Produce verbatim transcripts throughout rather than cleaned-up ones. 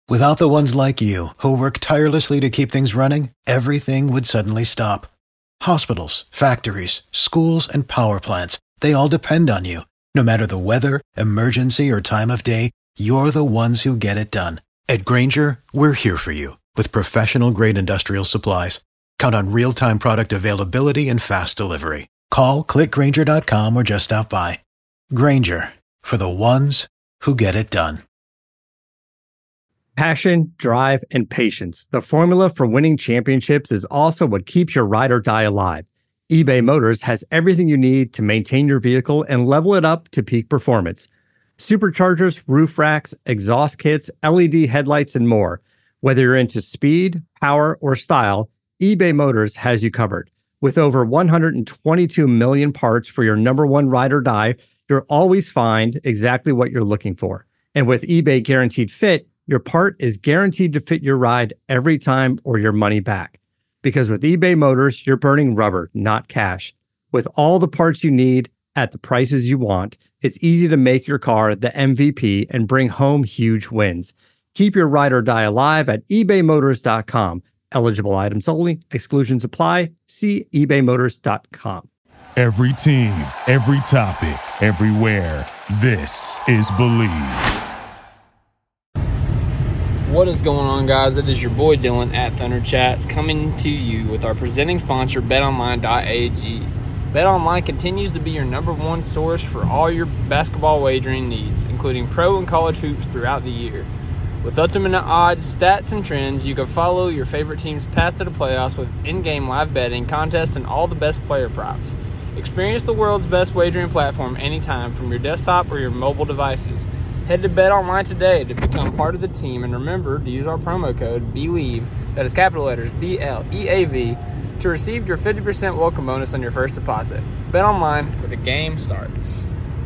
Without the ones like you, who work tirelessly to keep things running, everything would suddenly stop. Hospitals, factories, schools, and power plants, they all depend on you. No matter the weather, emergency, or time of day, you're the ones who get it done. At Grainger, we're here for you with professional-grade industrial supplies. Count on real-time product availability and fast delivery. Call, click Grainger dot com, or just stop by. Grainger, for the ones who get it done. Passion, drive, and patience. The formula for winning championships is also what keeps your ride or die alive. eBay Motors has everything you need to maintain your vehicle and level it up to peak performance. Superchargers, roof racks, exhaust kits, L E D headlights, and more. Whether you're into speed, power, or style, eBay Motors has you covered. With over one hundred twenty-two million parts for your number one ride or die, you'll always find exactly what you're looking for. And with eBay Guaranteed Fit, your part is guaranteed to fit your ride every time or your money back. Because with eBay Motors, you're burning rubber, not cash. With all the parts you need at the prices you want, it's easy to make your car the M V P and bring home huge wins. Keep your ride or die alive at ebay motors dot com. Eligible items only. Exclusions apply. See ebay motors dot com. Every team, every topic, everywhere. This is Believe. What is going on, guys? It is your boy Dylan at Thunder Chats coming to you with our presenting sponsor, bet online dot a g. BetOnline continues to be your number one source for all your basketball wagering needs, including pro and college hoops throughout the year. With ultimate odds, stats, and trends, you can follow your favorite team's path to the playoffs with in-game live betting, contests, and all the best player props. Experience the world's best wagering platform anytime from your desktop or your mobile devices. Head to BetOnline today to become part of the team, and remember to use our promo code BELIEVE, that is capital letters B L E A V, to receive your fifty percent welcome bonus on your first deposit. BetOnline, where the game starts.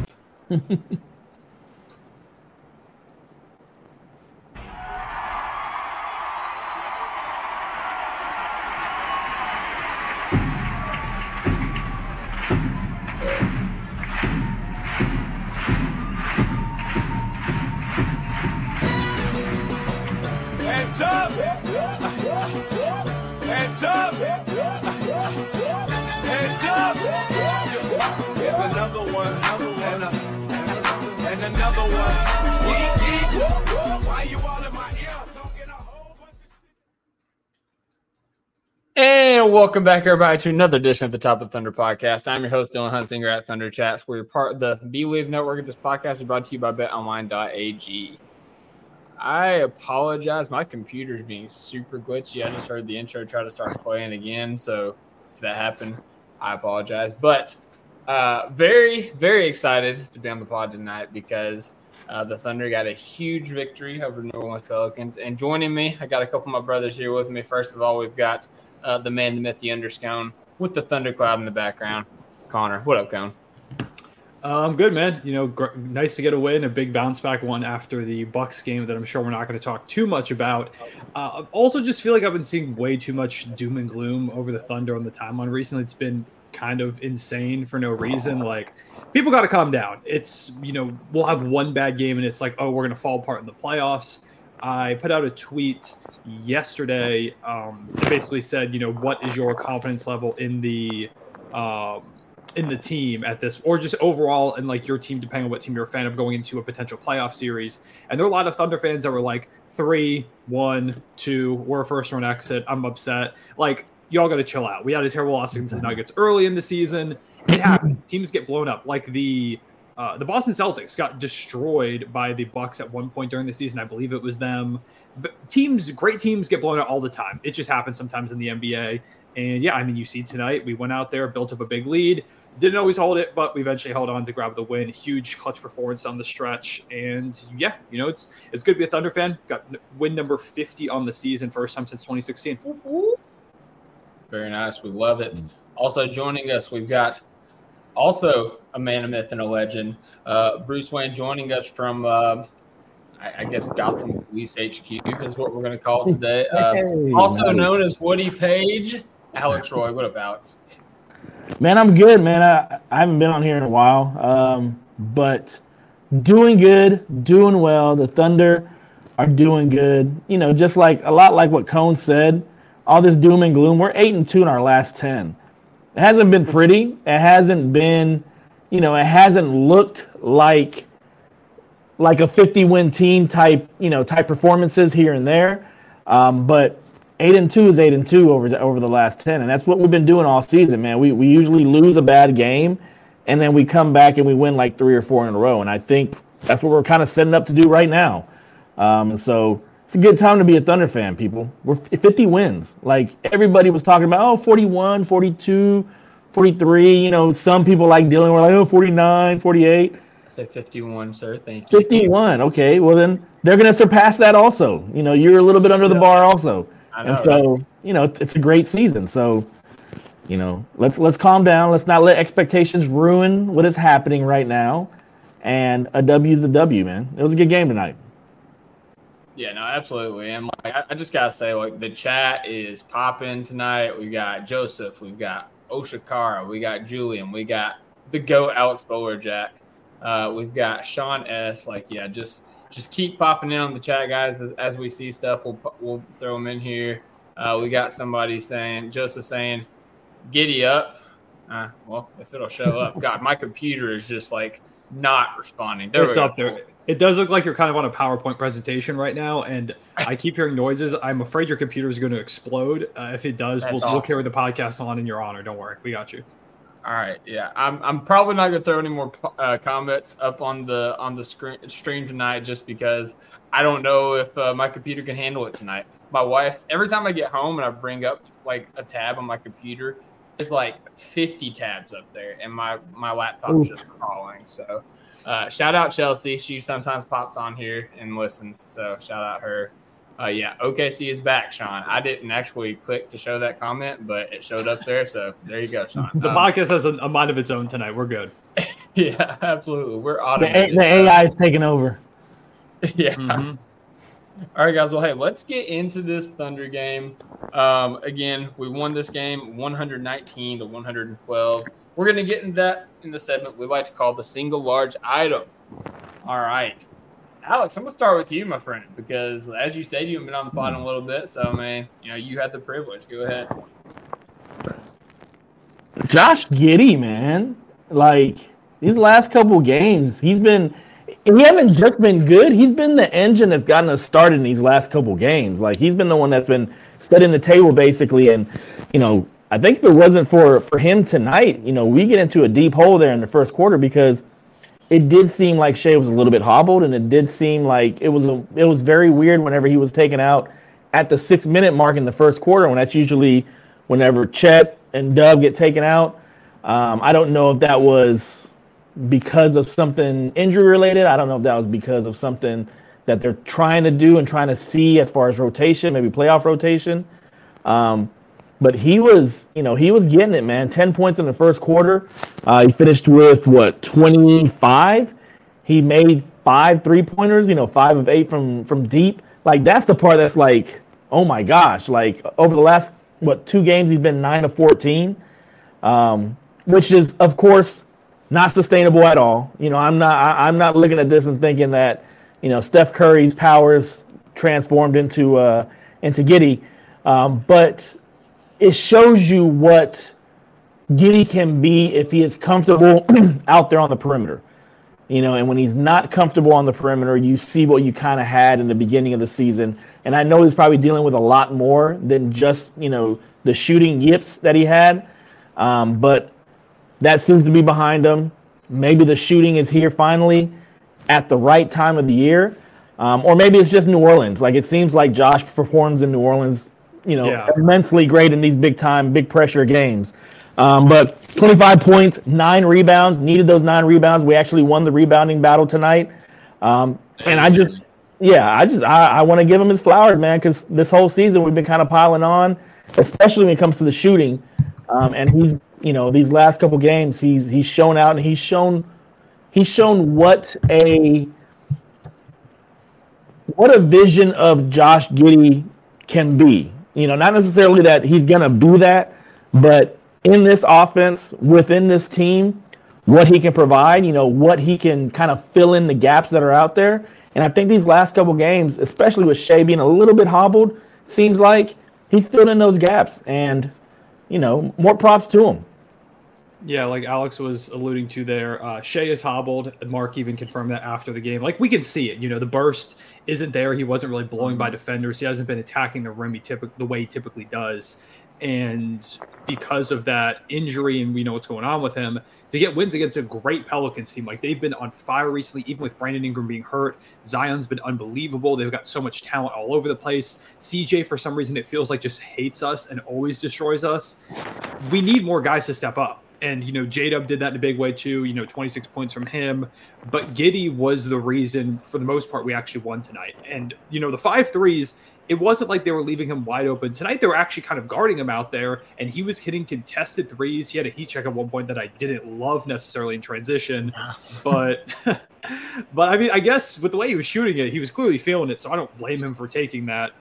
And welcome back, everybody, to another edition of the Top of Thunder podcast. I'm your host, Dylan Hunsinger at Thunder Chats. We're part of the Believe network. This podcast is brought to you by bet online dot a g. I apologize. My computer's being super glitchy. I just heard the intro try to start playing again. So if that happened, I apologize. But uh, very, very excited to be on the pod tonight because uh, the Thunder got a huge victory over New Orleans Pelicans. And joining me, I got a couple of my brothers here with me. First of all, we've got Uh, the man, the myth, the underscone with the thundercloud in the background. Connor, what up, Cone? Uh, I'm good, man. You know, gr- nice to get a win, a big bounce back one after the Bucks game that I'm sure we're not going to talk too much about. Uh, also, just feel like I've been seeing way too much doom and gloom over the Thunder on the timeline recently. It's been kind of insane for no reason. Like, people got to calm down. It's, you know, we'll have one bad game and it's like, oh, we're going to fall apart in the playoffs. I put out a tweet yesterday um, that basically said, you know, what is your confidence level in the um, in the team at this, or just overall in like your team, depending on what team you're a fan of, going into a potential playoff series. And there are a lot of Thunder fans that were like three, one, two, we're a first round exit. I'm upset. Like, y'all got to chill out. We had a terrible loss against the Nuggets early in the season. It happens. Teams get blown up. Like the Uh, the Boston Celtics got destroyed by the Bucks at one point during the season. I believe it was them. But teams, great teams get blown out all the time. It just happens sometimes in the N B A. And yeah, I mean, you see tonight, we went out there, built up a big lead. Didn't always hold it, but we eventually held on to grab the win. Huge clutch performance on the stretch. And yeah, you know, it's it's good to be a Thunder fan. Got win number fifty on the season, first time since twenty sixteen. Very nice. We love it. Also joining us, we've got also a man, a myth, and a legend, uh, Bruce Wayne, joining us from, uh, I, I guess, Gotham Police H Q is what we're going to call it today. Uh, Hey, also nice. known as Woody Page. Alex Roy, what up, Alex? Man, I'm good, man. I, I haven't been on here in a while, um, but doing good, doing well. The Thunder are doing good. You know, just like a lot like what Cone said, all this doom and gloom. We're eight and two in our last ten. It hasn't been pretty. It hasn't been, you know, it hasn't looked like like a fifty-win team type, you know, type performances here and there. Um, but eight and two is eight and two over the, over the last ten, and that's what we've been doing all season, man. We we usually lose a bad game, and then we come back and we win like three or four in a row. And I think that's what we're kind of setting up to do right now. Um, and so it's a good time to be a Thunder fan, people. We're fifty wins. Like everybody was talking about, oh, forty-one, forty-two, forty-three. You know, some people like dealing with like, oh, forty-nine, forty-eight. I say fifty-one, sir. Thank you. fifty-one. Okay. Well, then they're going to surpass that also. You know, you're a little bit under the bar also. I know, and so, right? you know, it's, it's a great season. So, you know, let's let's calm down. Let's not let expectations ruin what is happening right now. And a W is a W, man. It was a good game tonight. Yeah, no, absolutely. And like, I, I just gotta say, like, the chat is popping tonight. We got Joseph, we've got Oshikara, we got Julian, we got the GOAT Alex Bowlerjack, uh, we've got Sean S. Like, yeah, just just keep popping in on the chat, guys. As, as we see stuff, we'll we'll throw them in here. Uh, we got somebody saying, Joseph saying, "Giddy up." Uh, well, if it'll show up, God, my computer is just like not responding. There it's up there. It does look like you're kind of on a PowerPoint presentation right now, and I keep hearing noises. I'm afraid your computer is going to explode. Uh, if it does, we'll, awesome. we'll carry the podcast on in your honor. Don't worry, we got you. All right, yeah, I'm I'm probably not going to throw any more uh, comments up on the on the screen, stream tonight, just because I don't know if uh, my computer can handle it tonight. My wife, every time I get home and I bring up like a tab on my computer, there's like fifty tabs up there, and my my laptop's Ooh. just crawling. So. Uh, shout out Chelsea. She sometimes pops on here and listens. So shout out her. Uh, yeah, O K C is back, Sean. I didn't actually click to show that comment, but it showed up there. So there you go, Sean. The um, podcast has a, a mind of its own tonight. We're good. Yeah, absolutely. We're the, automated. the A I is taking over. Yeah. Mm-hmm. All right, guys. Well, hey, let's get into this Thunder game. Um, again, we won this game one nineteen to one twelve. We're going to get into that in the segment we like to call the single large item. All right. Alex, I'm going to start with you, my friend, because as you said, you've been on the pod a little bit. So, man, you know, you had the privilege. Go ahead. Josh Giddey, man. Like, these last couple games, he's been – he hasn't just been good. He's been the engine that's gotten us started in these last couple games. Like, he's been the one that's been setting the table, basically, and, you know – I think if it wasn't for, for him tonight, you know, we get into a deep hole there in the first quarter because it did seem like Shea was a little bit hobbled, and it did seem like it was a, it was very weird whenever he was taken out at the six minute mark in the first quarter, when that's usually whenever Chet and Dub get taken out. Um, I don't know if that was because of something injury related. I don't know if that was because of something that they're trying to do and trying to see as far as rotation, maybe playoff rotation. Um, But he was, you know, he was getting it, man. Ten points in the first quarter. Uh, he finished with, what, twenty-five? He made five three-pointers, you know, five of eight from, from deep. Like, that's the part that's like, oh, my gosh. Like, over the last, what, two games, he's been nine of fourteen, um, which is, of course, not sustainable at all. You know, I'm not I, I'm not looking at this and thinking that, you know, Steph Curry's powers transformed into, uh, into Giddey. Um, but it shows you what Giddey can be if he is comfortable out there on the perimeter. You know, and when he's not comfortable on the perimeter, you see what you kind of had in the beginning of the season. And I know he's probably dealing with a lot more than just, you know, the shooting yips that he had. Um, but that seems to be behind him. Maybe the shooting is here finally at the right time of the year. Um, or maybe it's just New Orleans. Like, it seems like Josh performs in New Orleans, you know, yeah. immensely great in these big time, big pressure games. Um, but twenty-five points, nine rebounds, needed those nine rebounds. We actually won the rebounding battle tonight. Um, and I just, yeah, I just, I, I want to give him his flowers, man, because this whole season we've been kind of piling on, especially when it comes to the shooting. Um, and he's, you know, these last couple games, he's, he's shown out, and he's shown, he's shown what a, what a vision of Josh Giddey can be. You know, not necessarily that he's going to be that, but in this offense, within this team, what he can provide, you know, what he can kind of fill in the gaps that are out there. And I think these last couple games, especially with Shea being a little bit hobbled, seems like he's still in those gaps. And, you know, more props to him. Yeah, like Alex was alluding to there, uh, Shea is hobbled. Mark even confirmed that after the game. Like, we can see it. You know, the burst isn't there. He wasn't really blowing by defenders. He hasn't been attacking the rim he typ- the way he typically does. And because of that injury, and we know what's going on with him, to get wins against a great Pelicans team, like they've been on fire recently, even with Brandon Ingram being hurt. Zion's been unbelievable. They've got so much talent all over the place. C J, for some reason, it feels like just hates us and always destroys us. We need more guys to step up. And, you know, J-Dub did that in a big way too, you know, twenty-six points from him. But Giddey was the reason, for the most part, we actually won tonight. And, you know, the five threes, it wasn't like they were leaving him wide open. Tonight, they were actually kind of guarding him out there, and he was hitting contested threes. He had a heat check at one point that I didn't love necessarily in transition. But, but I mean, I guess with the way he was shooting it, he was clearly feeling it, so I don't blame him for taking that.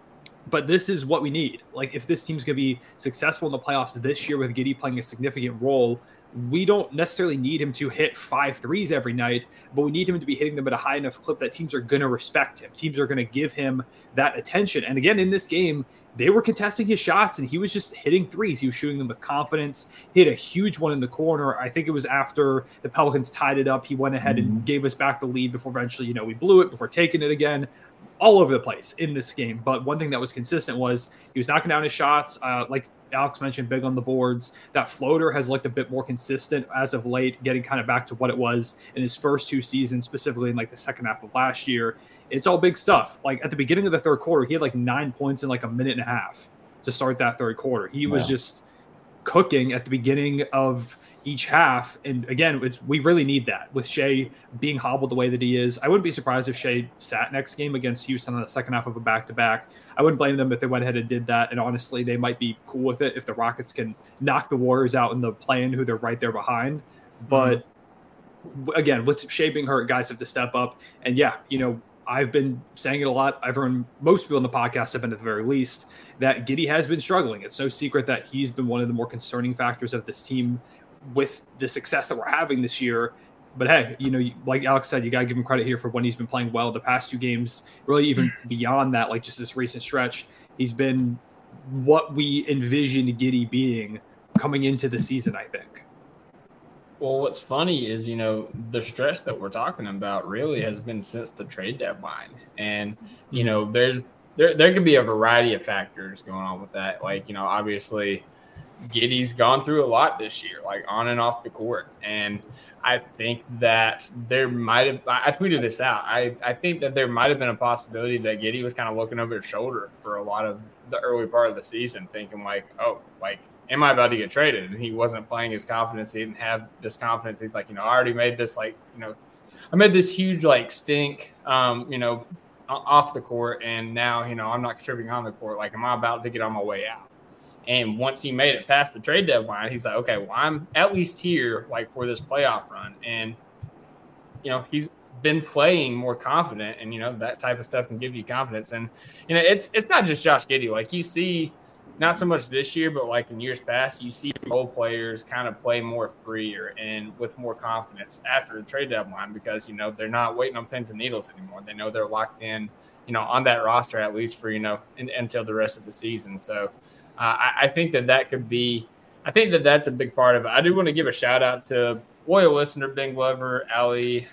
But this is what we need. Like, if this team's going to be successful in the playoffs this year with Giddey playing a significant role, we don't necessarily need him to hit five threes every night, but we need him to be hitting them at a high enough clip that teams are going to respect him. Teams are going to give him that attention. And again, in this game, they were contesting his shots, and he was just hitting threes. He was shooting them with confidence. He hit a huge one in the corner. I think it was after the Pelicans tied it up. He went ahead and gave us back the lead before eventually, you know, we blew it before taking it again. All over the place in this game. But one thing that was consistent was he was knocking down his shots. Uh, like Alex mentioned, big on the boards. That floater has looked a bit more consistent as of late, getting kind of back to what it was in his first two seasons, specifically in like the second half of last year. It's all big stuff. Like at the beginning of the third quarter, he had like nine points in like a minute and a half to start that third quarter. He was wow. just cooking at the beginning of each half. And again, it's, we really need that with Shea being hobbled the way that he is. I wouldn't be surprised if Shea sat next game against Houston on the second half of a back-to-back. I wouldn't blame them if they went ahead and did that. And honestly, they might be cool with it if the Rockets can knock the Warriors out in the play-in, who they're right there behind. But mm-hmm. again, with Shea being hurt, guys have to step up. And yeah, you know, I've been saying it a lot. Everyone, most people on the podcast have been at the very least, that Giddey has been struggling. It's no secret that he's been one of the more concerning factors of this team with the success that we're having this year. But hey, you know, like Alex said, you got to give him credit here for when he's been playing well the past two games, really even beyond that, like just this recent stretch, he's been what we envisioned Giddey being coming into the season, I think. Well, what's funny is, you know, the stretch that we're talking about really has been since the trade deadline. And, you know, there's there there could be a variety of factors going on with that. Like, you know, obviously Giddey's gone through a lot this year, like on and off the court. And I think that there might have – I tweeted this out. I, I think that there might have been a possibility that Giddey was kind of looking over his shoulder for a lot of the early part of the season, thinking like, oh, like, am I about to get traded? And he wasn't playing his confidence. He didn't have this confidence. He's like, you know, I already made this, like, you know, I made this huge, like, stink, um, you know, off the court. And now, you know, I'm not contributing on the court. Like, am I about to get on my way out? And once he made it past the trade deadline, he's like, okay, well, I'm at least here, like, for this playoff run. And, you know, he's been playing more confident, and, you know, that type of stuff can give you confidence. And, you know, it's it's not just Josh Giddey. Like, you see, not so much this year, but, like, in years past, you see role players kind of play more freer and with more confidence after the trade deadline because, you know, they're not waiting on pins and needles anymore. They know they're locked in, you know, on that roster at least for, you know, in, until the rest of the season. So, Uh, I, I think that that could be – I think that that's a big part of it. I do want to give a shout-out to loyal listener, Ben Glover, Ali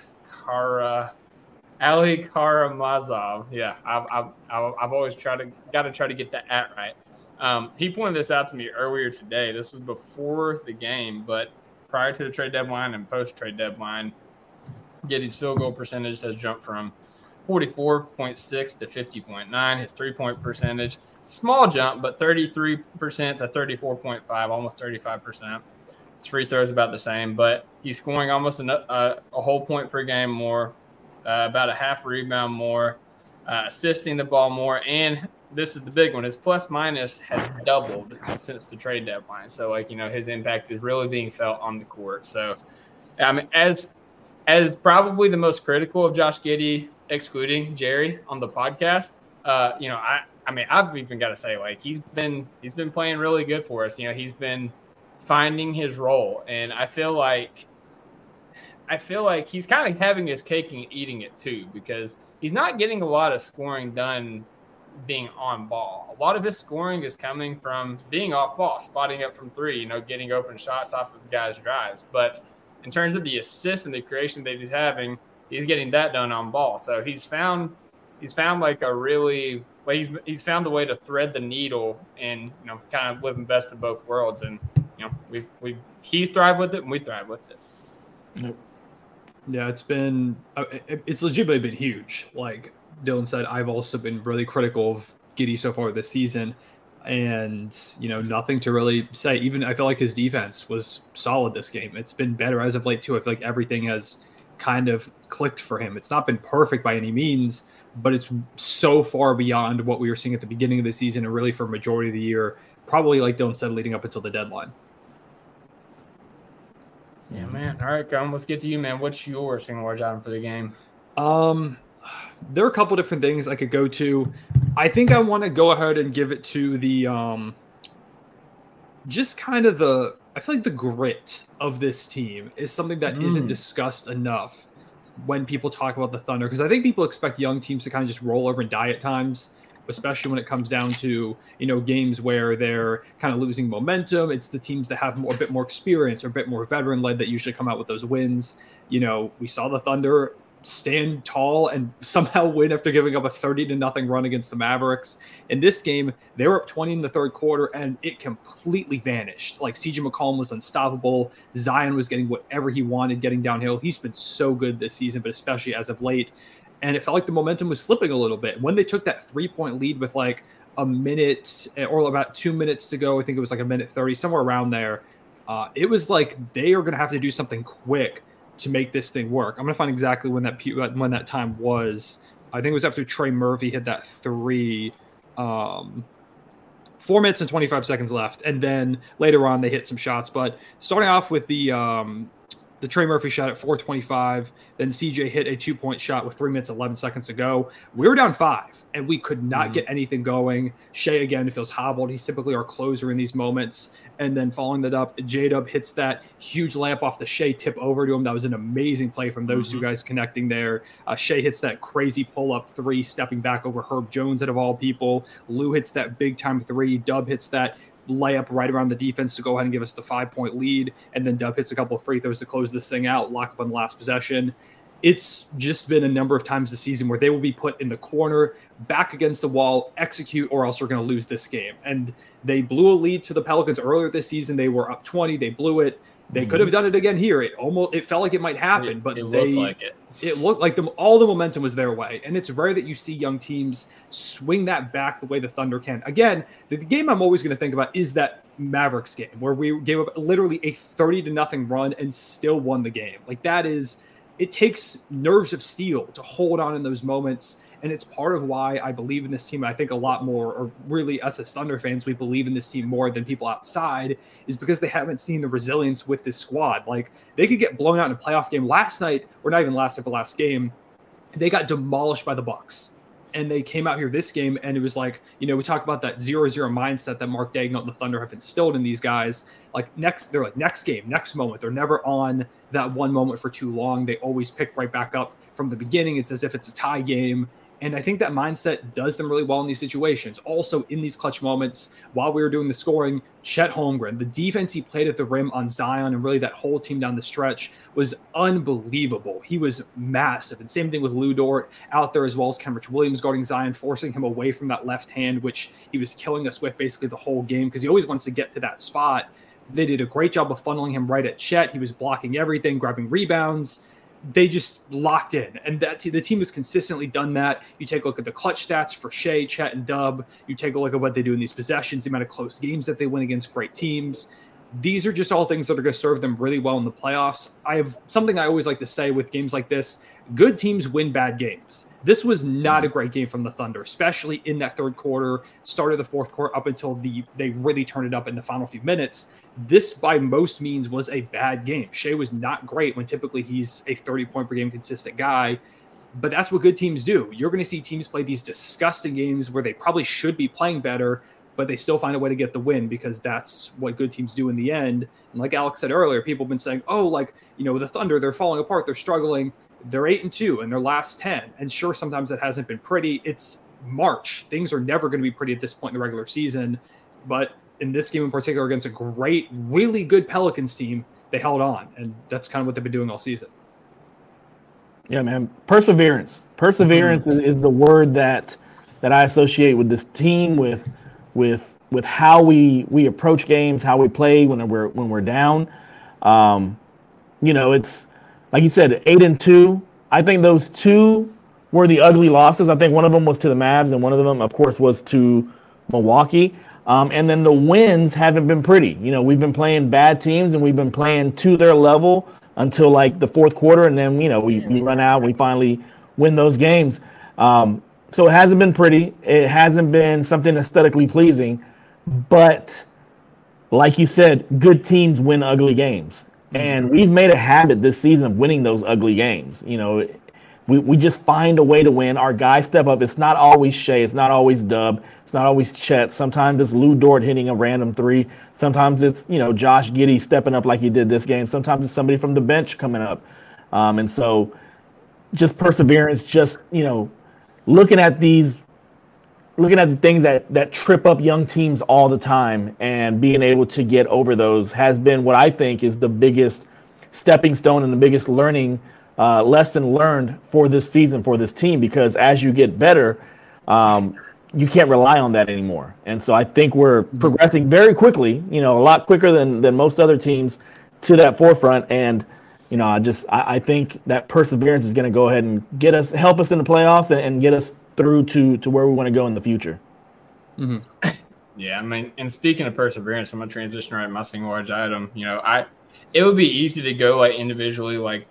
Kara – Ali Karamazov. Yeah, I've, I've, I've always tried to – got to try to get that at right. Um, he pointed this out to me earlier today. This was before the game, but prior to the trade deadline and post-trade deadline, Giddey's field goal percentage has jumped from forty-four point six to fifty point nine. His three-point percentage – small jump, but thirty-three percent to thirty-four point five, almost thirty-five percent. His free throws about the same, but he's scoring almost a, a, a whole point per game more, uh, about a half rebound more, uh, assisting the ball more, and this is the big one. His plus minus has doubled since the trade deadline. So, like, you know, his impact is really being felt on the court. So, I mean, as as probably the most critical of Josh Giddey, excluding Jerry on the podcast, uh, you know, I. I mean, I've even got to say, like, he's been he's been playing really good for us. You know, he's been finding his role. And I feel like I feel like he's kind of having his cake and eating it too, because he's not getting a lot of scoring done being on ball. A lot of his scoring is coming from being off ball, spotting up from three, you know, getting open shots off of guys' drives. But in terms of the assists and the creation that he's having, he's getting that done on ball. So he's found he's found like a really well, he's he's found the way to thread the needle and, you know, kind of living best of both worlds. And, you know, we've we've he's thrived with it and we thrive with it. Yep. Yeah, it's been it's legitimately been huge. Like Dylan said, I've also been really critical of Giddey so far this season, and you know, nothing to really say. Even I feel like his defense was solid this game. It's been better as of late too. I feel like everything has kind of clicked for him. It's not been perfect by any means, but it's so far beyond what we were seeing at the beginning of the season and really for a majority of the year, probably like Dylan said, leading up until the deadline. Yeah, man. All right, Colin, let's get to you, man. What's your single large item for the game? Um, there are a couple different things I could go to. I think I want to go ahead and give it to the um, just kind of the. I feel like the grit of this team is something that mm. isn't discussed enough when people talk about the Thunder, because I think people expect young teams to kind of just roll over and die at times, especially when it comes down to, you know, games where they're kind of losing momentum. It's the teams that have more, a bit more experience or a bit more veteran led that usually come out with those wins. You know, we saw the Thunder stand tall and somehow win after giving up a thirty to nothing run against the Mavericks. In this game, they were up twenty in the third quarter and it completely vanished. Like C J McCollum was unstoppable. Zion was getting whatever he wanted, getting downhill. He's been so good this season, but especially as of late. And it felt like the momentum was slipping a little bit. When they took that three-point lead with like a minute or about two minutes to go, I think it was like a minute thirty, somewhere around there, uh, it was like they are going to have to do something quick to make this thing work. I'm going to find exactly when that when that time was. I think it was after Trey Murphy hit that three. Um, four minutes and twenty-five seconds left. And then later on, they hit some shots. But starting off with the um, – the Trey Murphy shot at four twenty-five. Then C J hit a two-point shot with three minutes, eleven seconds to go. We were down five, and we could not mm-hmm. get anything going. Shea, again, feels hobbled. He's typically our closer in these moments. And then following that up, J-Dub hits that huge layup off the Shea tip over to him. That was an amazing play from those mm-hmm. two guys connecting there. Uh, Shea hits that crazy pull-up three, stepping back over Herb Jones out of all people. Lou hits that big-time three. Dub hits that layup right around the defense to go ahead and give us the five-point lead, and then Dub hits a couple of free throws to close this thing out, lock up on the last possession. It's just been a number of times this season where they will be put in the corner, back against the wall, execute, or else we're going to lose this game. And they blew a lead to the Pelicans earlier this season. They were up twenty. They blew it. They mm-hmm. could have done it again here. It almost it felt like it might happen, it, but it they looked like it. It looked like them all the momentum was their way. And it's rare that you see young teams swing that back the way the Thunder can. Again, the, the game I'm always going to think about is that Mavericks game where we gave up literally a thirty to nothing run and still won the game. Like that is, it takes nerves of steel to hold on in those moments. And it's part of why I believe in this team. I think a lot more, or really us as Thunder fans, we believe in this team more than people outside, is because they haven't seen the resilience with this squad. Like they could get blown out in a playoff game last night, or not even last night, but last game. They got demolished by the Bucks. And they came out here this game, and it was like, you know, we talk about that zero zero mindset that Mark Daigneault and the Thunder have instilled in these guys. Like next, they're like next game, next moment. They're never on that one moment for too long. They always pick right back up from the beginning. It's as if it's a tie game. And I think that mindset does them really well in these situations. Also, in these clutch moments, while we were doing the scoring, Chet Holmgren, the defense he played at the rim on Zion and really that whole team down the stretch was unbelievable. He was massive. And same thing with Lou Dort out there, as well as Kenrich Williams guarding Zion, forcing him away from that left hand, which he was killing us with basically the whole game because he always wants to get to that spot. They did a great job of funneling him right at Chet. He was blocking everything, grabbing rebounds. They just locked in, and that the team has consistently done that. You take a look at the clutch stats for Shea, Chet, and Dub. You take a look at what they do in these possessions, the amount of close games that they win against great teams. These are just all things that are going to serve them really well in the playoffs. I have something I always like to say with games like this: good teams win bad games. This was not a great game from the Thunder, especially in that third quarter, start of the fourth quarter, up until the they really turned it up in the final few minutes. This, by most means, was a bad game. Shea was not great when typically he's a thirty-point per game consistent guy, but that's what good teams do. You're going to see teams play these disgusting games where they probably should be playing better, but they still find a way to get the win because that's what good teams do in the end. And like Alex said earlier, people have been saying, oh, like, you know, the Thunder, they're falling apart, they're struggling. They're eight and two in their last ten. And sure, sometimes it hasn't been pretty. It's March. Things are never going to be pretty at this point in the regular season. But in this game in particular, against a great, really good Pelicans team, they held on. And that's kind of what they've been doing all season. Yeah, man. Perseverance. Perseverance mm-hmm. is, is the word that that I associate with this team, with with with how we we approach games, how we play when we're when we're down. Um, you know, it's like you said, eight and two. I think those two were the ugly losses. I think one of them was to the Mavs, and one of them, of course, was to Milwaukee. Um, and then the wins haven't been pretty. You know, we've been playing bad teams, and we've been playing to their level until like the fourth quarter, and then you know we, we run out, and we finally win those games. Um, so it hasn't been pretty. It hasn't been something aesthetically pleasing, but like you said, good teams win ugly games. And we've made a habit this season of winning those ugly games. You know, we, we just find a way to win. Our guys step up. It's not always Shea. It's not always Dub. It's not always Chet. Sometimes it's Lou Dort hitting a random three. Sometimes it's, you know, Josh Giddey stepping up like he did this game. Sometimes it's somebody from the bench coming up. Um, and so just perseverance, just, you know, looking at these looking at the things that, that trip up young teams all the time and being able to get over those has been what I think is the biggest stepping stone and the biggest learning uh, lesson learned for this season for this team, because as you get better, um, you can't rely on that anymore. And so I think we're progressing very quickly, you know, a lot quicker than, than most other teams to that forefront. And, you know, I just I, I think that perseverance is going to go ahead and get us, help us in the playoffs and, and get us through to, to where we want to go in the future. Mm-hmm. Yeah, I mean, and speaking of perseverance, I'm going to transition right to my single large item. You know, I it would be easy to go like individually, like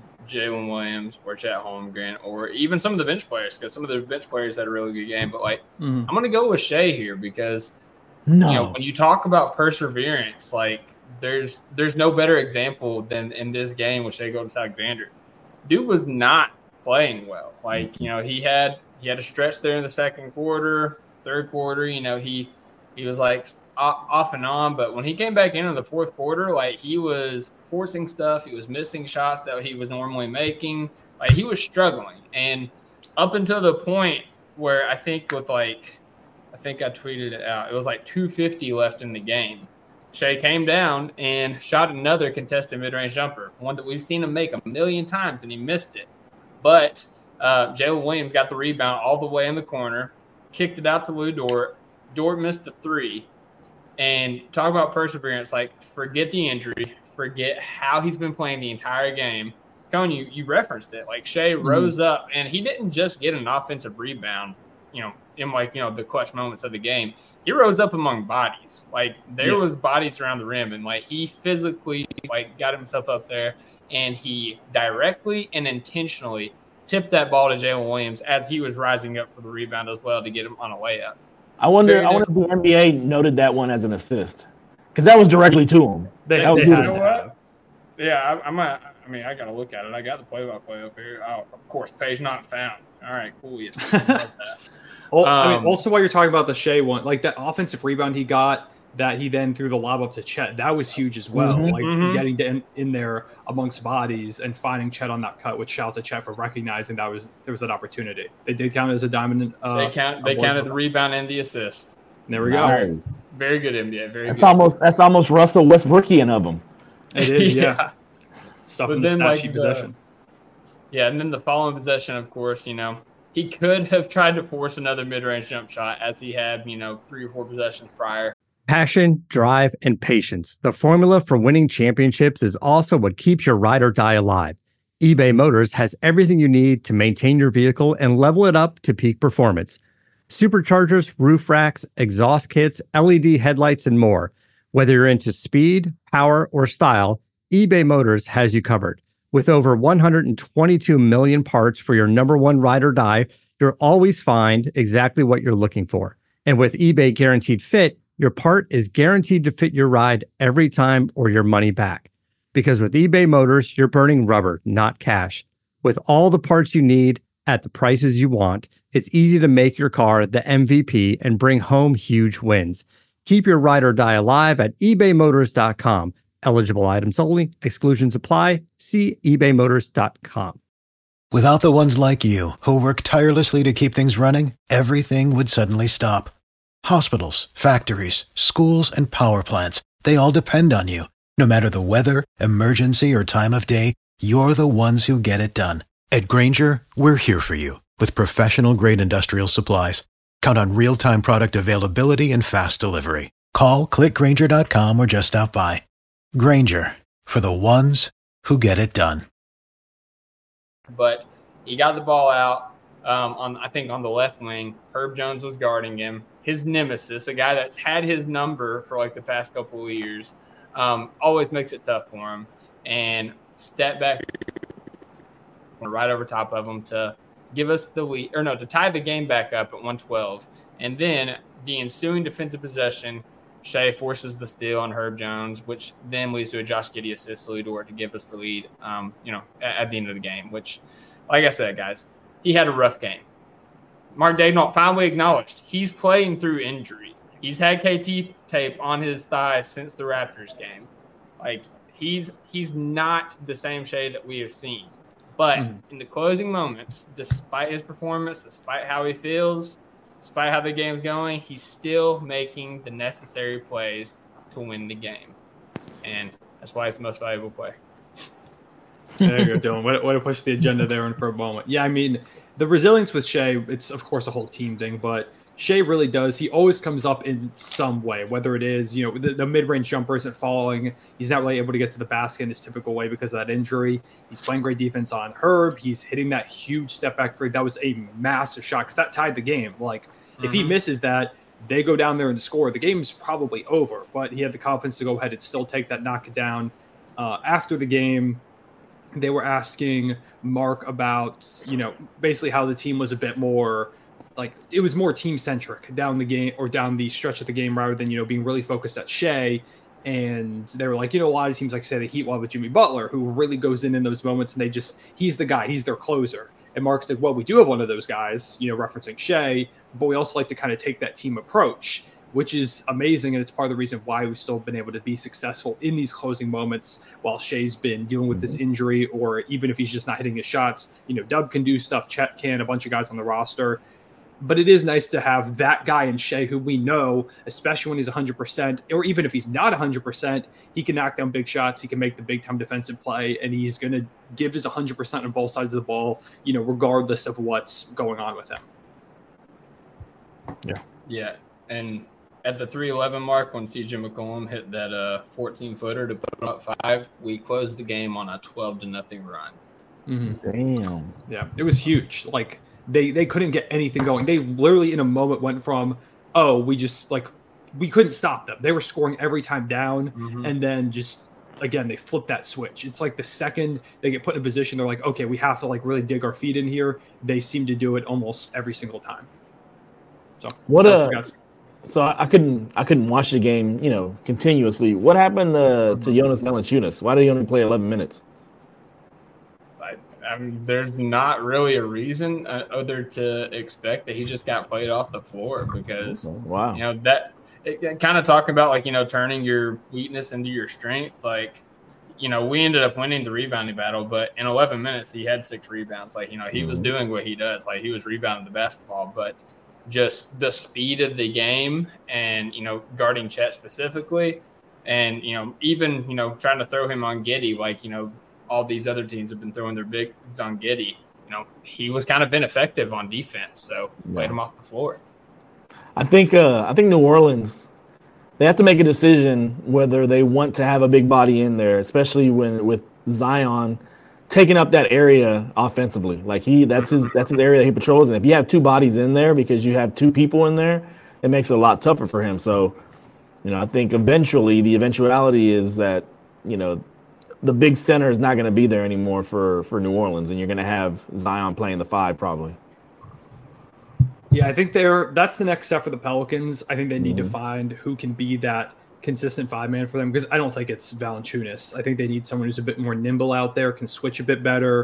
Jalen Williams or Chet Holmgren, or even some of the bench players, because some of the bench players had a really good game. But like, mm-hmm. I'm going to go with Shea here because, no. you know, when you talk about perseverance, like there's there's no better example than in this game with Shea Gilgeous-Alexander. Dude was not playing well. Like, you know, he had he had a stretch there in the second quarter, third quarter. You know, he he was like off and on, but when he came back in in the fourth quarter, like he was forcing stuff. He was missing shots that he was normally making. Like he was struggling. And up until the point where I think with like, I think I tweeted it out, it was like two fifty left in the game. Shea came down and shot another contested mid-range jumper, one that we've seen him make a million times, and he missed it. But uh, Jalen Williams got the rebound all the way in the corner, kicked it out to Lou Dort. Dort missed the three. And talk about perseverance, like forget the injury, forget how he's been playing the entire game. Cohen, you, you referenced it. Like Shea mm-hmm. rose up, and he didn't just get an offensive rebound, you know, in like, you know, the clutch moments of the game. He rose up among bodies. Like there yeah. was bodies around the rim, and like he physically like got himself up there, and he directly and intentionally tipped that ball to Jalen Williams as he was rising up for the rebound as well to get him on a layup. I wonder. Very I wonder if the N B A noted that one as an assist, because that was directly to him. They, that was they had what? Yeah, I, I'm. A, I mean, I got to look at it. I got the play-by-play up here. Oh, of course, page not found. All right, cool. Yes. that. Oh, um, I mean, also, while you're talking about the Shea one, like that offensive rebound he got, that he then threw the lob up to Chet, that was huge as well. Mm-hmm, like mm-hmm. getting to in, in there amongst bodies and finding Chet on that cut, which shout out to Chet for recognizing that was there was that opportunity. They did count it as a diamond. Uh, they count. They counted the rebound and the assist. There we go. Very, very good N B A. Very that's good. almost that's almost Russell Westbrookian of them. It is, yeah. yeah. Stuff but in the stat like, sheet possession. Yeah, and then the following possession, of course, you know, he could have tried to force another mid-range jump shot as he had, you know, three or four possessions prior. Passion, drive, and patience. The formula for winning championships is also what keeps your ride or die alive. eBay Motors has everything you need to maintain your vehicle and level it up to peak performance. Superchargers, roof racks, exhaust kits, L E D headlights, and more. Whether you're into speed, power, or style, eBay Motors has you covered. With over one hundred twenty-two million parts for your number one ride or die, you'll always find exactly what you're looking for. And with eBay Guaranteed Fit, your part is guaranteed to fit your ride every time or your money back. Because with eBay Motors, you're burning rubber, not cash. With all the parts you need at the prices you want, It's easy to make your car the M V P and bring home huge wins. Keep your ride or die alive at ebay motors dot com. Eligible items only. Exclusions apply. See ebay motors dot com. Without the ones like you, who work tirelessly to keep things running, everything would suddenly stop. Hospitals, factories, schools, and power plants, they all depend on you. No matter the weather, emergency, or time of day, you're the ones who get it done. At Grainger, we're here for you with professional-grade industrial supplies. Count on real-time product availability and fast delivery. Call, click Grainger dot com, or just stop by. Grainger, for the ones who get it done. But he got the ball out um, on, I think, on the left wing. Herb Jones was guarding him. His nemesis, a guy that's had his number for like the past couple of years, um, always makes it tough for him. And step back right over top of him to give us the lead, or no, to tie the game back up at one twelve. And then the ensuing defensive possession, Shea forces the steal on Herb Jones, which then leads to a Josh Giddey assist to Ludor to give us the lead, um, you know, at, at the end of the game, which, like I said, guys, he had a rough game. Mark Daigneault finally acknowledged he's playing through injury. He's had K T tape on his thigh since the Raptors game. Like, he's he's not the same Shea that we have seen. But mm. in the closing moments, despite his performance, despite how he feels, despite how the game's going, he's still making the necessary plays to win the game. And that's why he's the most valuable player. There you go, Dylan. Way, way to push the agenda there in for a moment. Yeah, I mean, the resilience with Shea, it's, of course, a whole team thing, but Shea really does. He always comes up in some way, whether it is, you know, the, the mid-range jumper isn't falling. He's not really able to get to the basket in his typical way because of that injury. He's playing great defense on Herb. He's hitting that huge step-back three. That was a massive shot because that tied the game. Like, mm-hmm. if he misses that, they go down there and score. The game's probably over, but he had the confidence to go ahead and still take that, knock it down. Uh, after the game, they were asking Mark about, you know, basically how the team was a bit more – like it was more team centric down the game or down the stretch of the game rather than, you know, being really focused at Shea. And they were like, you know, a lot of teams, like say the Heat will have a Jimmy Butler who really goes in in those moments and they just, he's the guy, he's their closer. And Mark's like, well, we do have one of those guys, you know, referencing Shea, but we also like to kind of take that team approach, which is amazing. And it's part of the reason why we've still been able to be successful in these closing moments while Shea's been dealing with this injury, or even if he's just not hitting his shots, you know, Dub can do stuff, Chet can, a bunch of guys on the roster. But it is nice to have that guy in Shea who we know, especially when he's one hundred percent, or even if he's not one hundred percent, he can knock down big shots, he can make the big-time defensive play, and he's going to give his one hundred percent on both sides of the ball, you know, regardless of what's going on with him. Yeah. Yeah, and at the three eleven mark, when C J McCollum hit that uh, fourteen-footer to put him up five, we closed the game on a twelve to nothing run. Mm-hmm. Damn. Yeah, it was huge. Like, They they couldn't get anything going. They literally in a moment went from, oh, we just like we couldn't stop them. They were scoring every time down, mm-hmm. and then just again they flipped that switch. It's like the second they get put in a position, they're like, okay, we have to like really dig our feet in here. They seem to do it almost every single time. So what a so I couldn't I couldn't watch the game, you know, continuously. What happened uh, to Jonas Valanciunas? Why did he only play eleven minutes? I mean, there's not really a reason uh, other to expect that he just got played off the floor because, wow. you know, that it, it kind of talking about like, you know, turning your weakness into your strength. Like, you know, we ended up winning the rebounding battle, but in eleven minutes, he had six rebounds. Like, you know, he mm-hmm. was doing what he does. Like, he was rebounding the basketball, but just the speed of the game and, you know, guarding Chet specifically. And, you know, even, you know, trying to throw him on Giddey, like, you know, all these other teams have been throwing their bigs on Giddey. You know, he was kind of ineffective on defense, so yeah. played him off the floor. I think uh, I think New Orleans, they have to make a decision whether they want to have a big body in there, especially when with Zion taking up that area offensively. Like he, that's his that's his area that he patrols. And if you have two bodies in there because you have two people in there, it makes it a lot tougher for him. So, you know, I think eventually the eventuality is that, you know, the big center is not going to be there anymore for, for New Orleans, and you're going to have Zion playing the five probably. Yeah, I think they're that's the next step for the Pelicans. I think they need mm-hmm. to find who can be that consistent five-man for them because I don't think it's Valanciunas. I think they need someone who's a bit more nimble out there, can switch a bit better,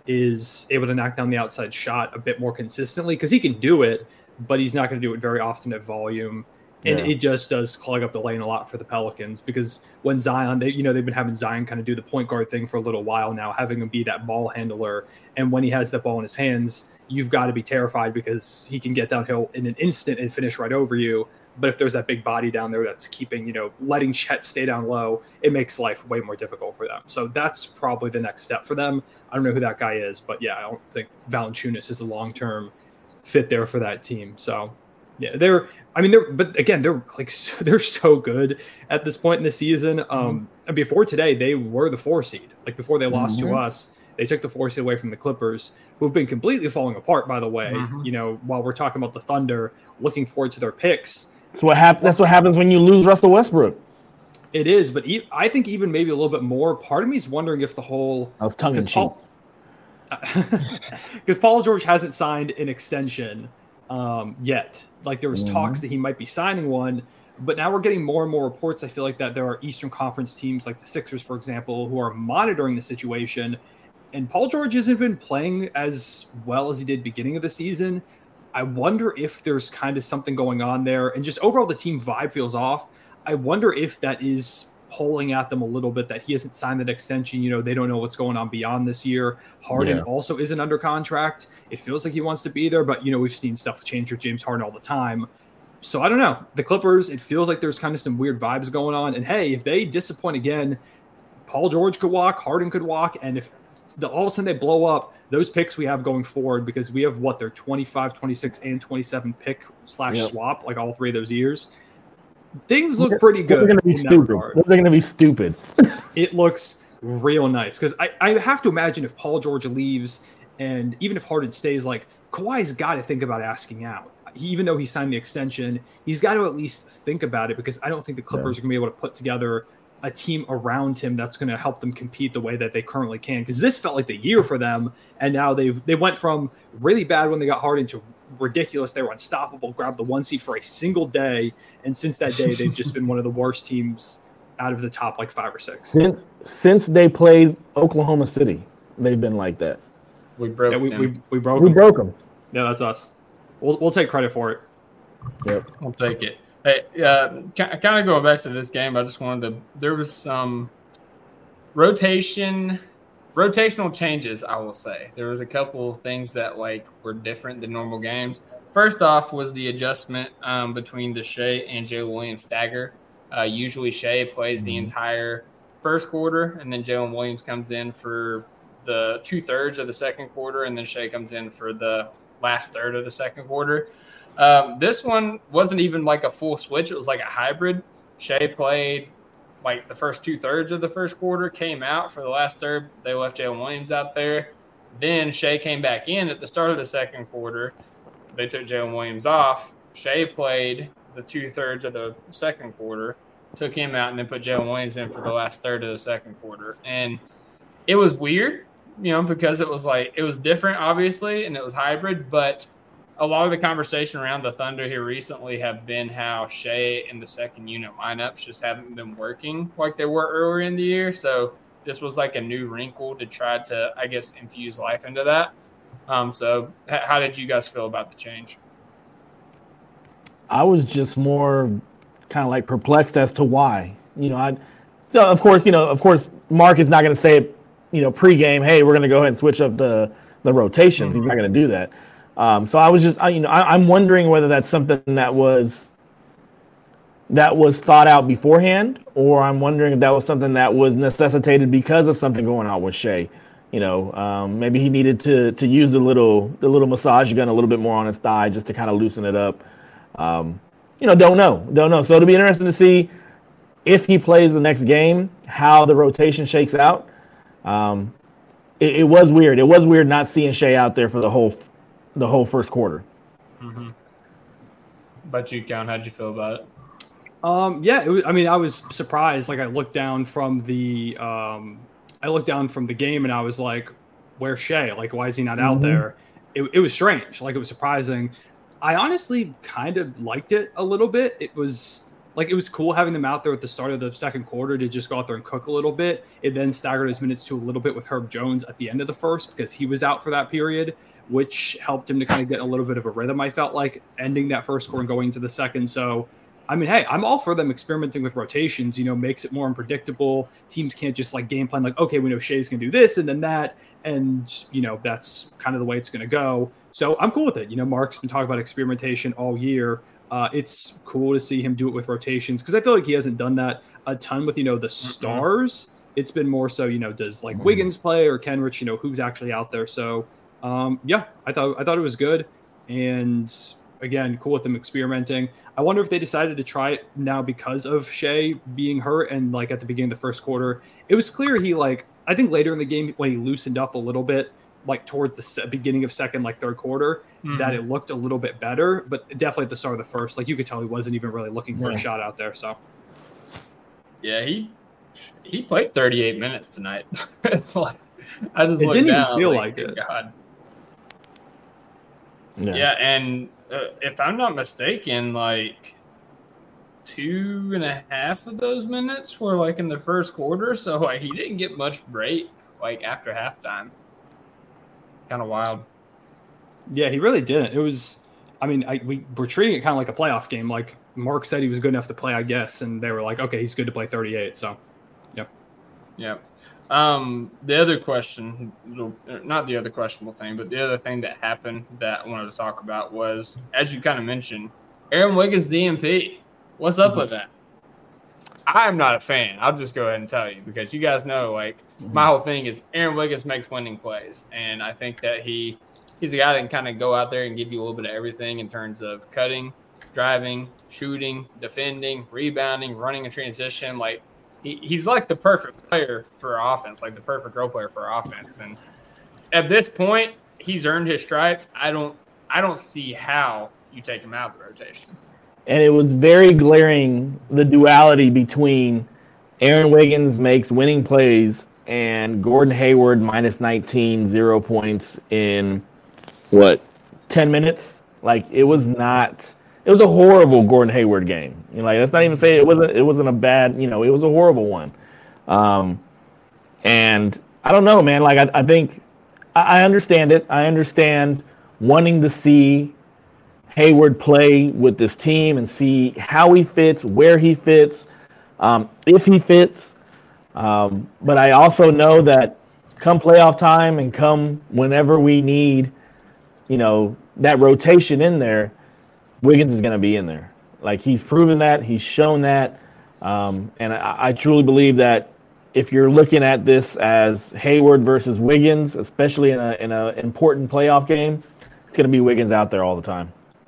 is able to knock down the outside shot a bit more consistently, because he can do it, but he's not going to do it very often at volume. And yeah. it just does clog up the lane a lot for the Pelicans, because when Zion, they, you know, they've been having Zion kind of do the point guard thing for a little while now, having him be that ball handler. And when he has that ball in his hands, you've got to be terrified, because he can get downhill in an instant and finish right over you. But if there's that big body down there that's keeping, you know, letting Chet stay down low, it makes life way more difficult for them. So that's probably the next step for them. I don't know who that guy is, but yeah, I don't think Valanciunas is a long-term fit there for that team. So yeah, they're, I mean, they're, but again, they're like, so, they're so good at this point in the season. Um, mm-hmm. And before today, they were the four seed. Like before they lost mm-hmm. to us, they took the four seed away from the Clippers, who've been completely falling apart, by the way. Mm-hmm. You know, while we're talking about the Thunder, looking forward to their picks. That's what happens. That's what happens when you lose Russell Westbrook. It is, but e- I think even maybe a little bit more. Part of me is wondering if the whole I was tongue in cheek, because Paul George hasn't signed an extension um, yet. Like there was mm-hmm. talks that he might be signing one, but now we're getting more and more reports. I feel like that there are Eastern Conference teams like the Sixers, for example, who are monitoring the situation. And Paul George hasn't been playing as well as he did beginning of the season. I wonder if there's kind of something going on there, and just overall the team vibe feels off. I wonder if that is pulling at them a little bit, that he hasn't signed that extension. You know, they don't know what's going on beyond this year. Harden yeah. also isn't under contract. It feels like he wants to be there, but, you know, we've seen stuff change with James Harden all the time. So I don't know. The Clippers, it feels like there's kind of some weird vibes going on. And, hey, if they disappoint again, Paul George could walk, Harden could walk, and if the, all of a sudden they blow up, those picks we have going forward, because we have what, their twenty-five, twenty-six, and twenty-seven pick slash yep. swap, like all three of those years. Things look pretty good. They're going to be stupid. They're going to be stupid. It looks real nice, because I, I have to imagine if Paul George leaves, and even if Harden stays, like Kawhi's got to think about asking out. He, even though he signed the extension, he's got to at least think about it, because I don't think the Clippers yeah. are going to be able to put together a team around him that's going to help them compete the way that they currently can. Because this felt like the year for them, and now they've they went from really bad when they got Harden to ridiculous. They were unstoppable, grabbed the one seed for a single day, and since that day, they've just been one of the worst teams out of the top like five or six. Since since they played Oklahoma City, they've been like that. We broke yeah, we, them. We, we broke we them. broke them. Yeah, that's us. We'll we'll take credit for it. Yep, I'll take it. Hey, uh, kind of going back to this game, I just wanted to. There was some rotation, rotational changes. I will say there was a couple of things that like were different than normal games. First off was the adjustment um, between the Shea and Jalen Williams stagger. Uh, usually Shea plays the entire first quarter, and then Jalen Williams comes in for the two thirds of the second quarter, and then Shea comes in for the last third of the second quarter. Um, this one wasn't even like a full switch. It was like a hybrid. Shea played like the first two thirds of the first quarter, came out for the last third. They left Jalen Williams out there. Then Shea came back in at the start of the second quarter. They took Jalen Williams off. Shea played the two thirds of the second quarter, took him out, and then put Jalen Williams in for the last third of the second quarter. And it was weird, you know, because it was like, it was different, obviously, and it was hybrid, but a lot of the conversation around the Thunder here recently have been how Shea and the second unit lineups just haven't been working like they were earlier in the year. So this was like a new wrinkle to try to, I guess, infuse life into that. Um, so h- how did you guys feel about the change? I was just more kind of like perplexed as to why. You know, I so of course, you know, of course, Mark is not going to say it, you know, pregame, hey, we're going to go ahead and switch up the the rotations. Mm-hmm. He's not going to do that. Um, so I was just, I, you know, I, I'm wondering whether that's something that was that was thought out beforehand, or I'm wondering if that was something that was necessitated because of something going on with Shea. You know, um, maybe he needed to to use the little the little massage gun a little bit more on his thigh just to kind of loosen it up. Um, you know, don't know, don't know. So it'll be interesting to see if he plays the next game, how the rotation shakes out. Um, it, it was weird. It was weird not seeing Shea out there for the whole. the whole first quarter. Mm-hmm. But you, Count, how'd you feel about it? Um, yeah, it was, I mean, I was surprised. Like I looked down from the, um, I looked down from the game and I was like, where's Shea? Like, why is he not out mm-hmm. there? It, it was strange. Like it was surprising. I honestly kind of liked it a little bit. It was, like it was cool having them out there at the start of the second quarter to just go out there and cook a little bit. It then staggered his minutes to a little bit with Herb Jones at the end of the first because he was out for that period, which helped him to kind of get a little bit of a rhythm, I felt like, ending that first quarter and going into the second. So, I mean, hey, I'm all for them experimenting with rotations, you know, makes it more unpredictable. Teams can't just like game plan like, okay, we know Shea's going to do this and then that. And, you know, that's kind of the way it's going to go. So I'm cool with it. You know, Mark's been talking about experimentation all year. Uh, it's cool to see him do it with rotations because I feel like he hasn't done that a ton with, you know, the stars. Mm-hmm. It's been more so, you know, does like mm-hmm. Wiggins play or Kenrich, you know, who's actually out there. So, um, yeah, I thought I thought it was good. And again, cool with them experimenting. I wonder if they decided to try it now because of Shea being hurt and like at the beginning of the first quarter, it was clear he like, I think later in the game when he loosened up a little bit, like towards the se- beginning of second, like third quarter, mm-hmm. that it looked a little bit better, but definitely at the start of the first, like you could tell he wasn't even really looking for yeah. a shot out there. So, yeah, he he played thirty-eight minutes tonight. like, I just it didn't down, even feel like, like it. God. Yeah. yeah, and uh, if I'm not mistaken, like two and a half of those minutes were like in the first quarter, so like he didn't get much break like after halftime. Kind of wild. Yeah, he really didn't. It was, I mean, I, we were treating it kind of like a playoff game. Like Mark said he was good enough to play, I guess, and they were like, okay, he's good to play thirty-eight. So, yeah. Yeah. Um, the other question, not the other questionable thing, but the other thing that happened that I wanted to talk about was, as you kind of mentioned, Aaron Wiggins D M P. What's up mm-hmm. with that? I'm not a fan. I'll just go ahead and tell you because you guys know, like, mm-hmm. my whole thing is Aaron Wiggins makes winning plays. And I think that he he's a guy that can kind of go out there and give you a little bit of everything in terms of cutting, driving, shooting, defending, rebounding, running a transition. Like, he, he's like the perfect player for offense, like the perfect role player for offense. And at this point, he's earned his stripes. I don't, I don't see how you take him out of the rotation. And it was very glaring, the duality between Aaron Wiggins makes winning plays and Gordon Hayward minus nineteen, zero points in, what, ten minutes? Like, it was not – it was a horrible Gordon Hayward game. You know, like, let's not even say it wasn't, it wasn't a bad – you know, it was a horrible one. Um, and I don't know, man. Like, I, I think I, I understand it. I understand wanting to see – Hayward play with this team and see how he fits, where he fits, um, if he fits. Um, but I also know that come playoff time and come whenever we need, you know, that rotation in there, Wiggins is going to be in there. Like, he's proven that. He's shown that. Um, and I, I truly believe that if you're looking at this as Hayward versus Wiggins, especially in a in an important playoff game, it's going to be Wiggins out there all the time.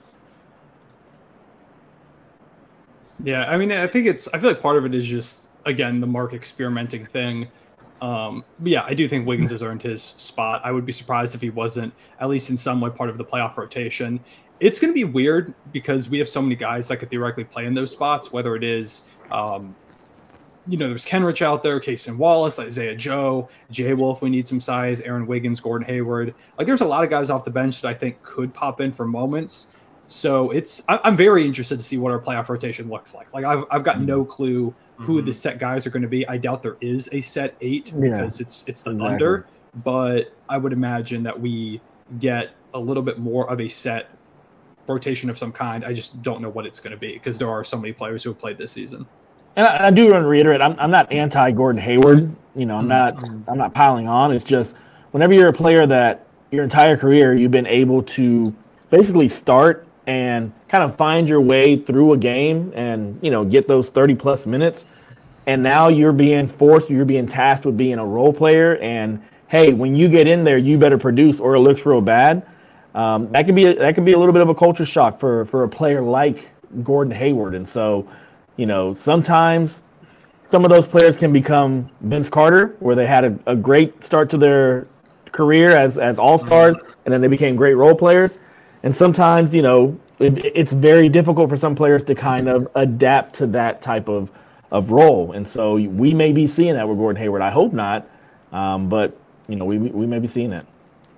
Yeah, I mean, I think it's, I feel like part of it is just, again, the Mark experimenting thing. Um, but yeah, I do think Wiggins has earned his spot. I would be surprised if he wasn't, at least in some way, part of the playoff rotation. It's going to be weird because we have so many guys that could theoretically play in those spots, whether it is, um, you know, there's Kenrich out there, Cason Wallace, Isaiah Joe, Jay Wolf, we need some size, Aaron Wiggins, Gordon Hayward. Like, there's a lot of guys off the bench that I think could pop in for moments. So it's, I'm very interested to see what our playoff rotation looks like. Like I've, I've got no clue who mm-hmm. the set guys are going to be. I doubt there is a set eight yeah. because it's, it's the exactly. Thunder, but I would imagine that we get a little bit more of a set rotation of some kind. I just don't know what it's going to be because there are so many players who have played this season. And I, I do want to reiterate, I'm, I'm not anti Gordon Hayward. You know, I'm not, mm-hmm. I'm not piling on. It's just whenever you're a player that your entire career, you've been able to basically start and kind of find your way through a game and, you know, get those thirty plus minutes. And now you're being forced, you're being tasked with being a role player. And hey, when you get in there, you better produce or it looks real bad. Um, that could be, a, that could be a little bit of a culture shock for, for a player like Gordon Hayward. And so, you know, sometimes some of those players can become Vince Carter, where they had a, a great start to their career as, as all-stars, and then they became great role players. And sometimes, you know, it, it's very difficult for some players to kind of adapt to that type of, of role. And so we may be seeing that with Gordon Hayward. I hope not. Um, but, you know, we we may be seeing that.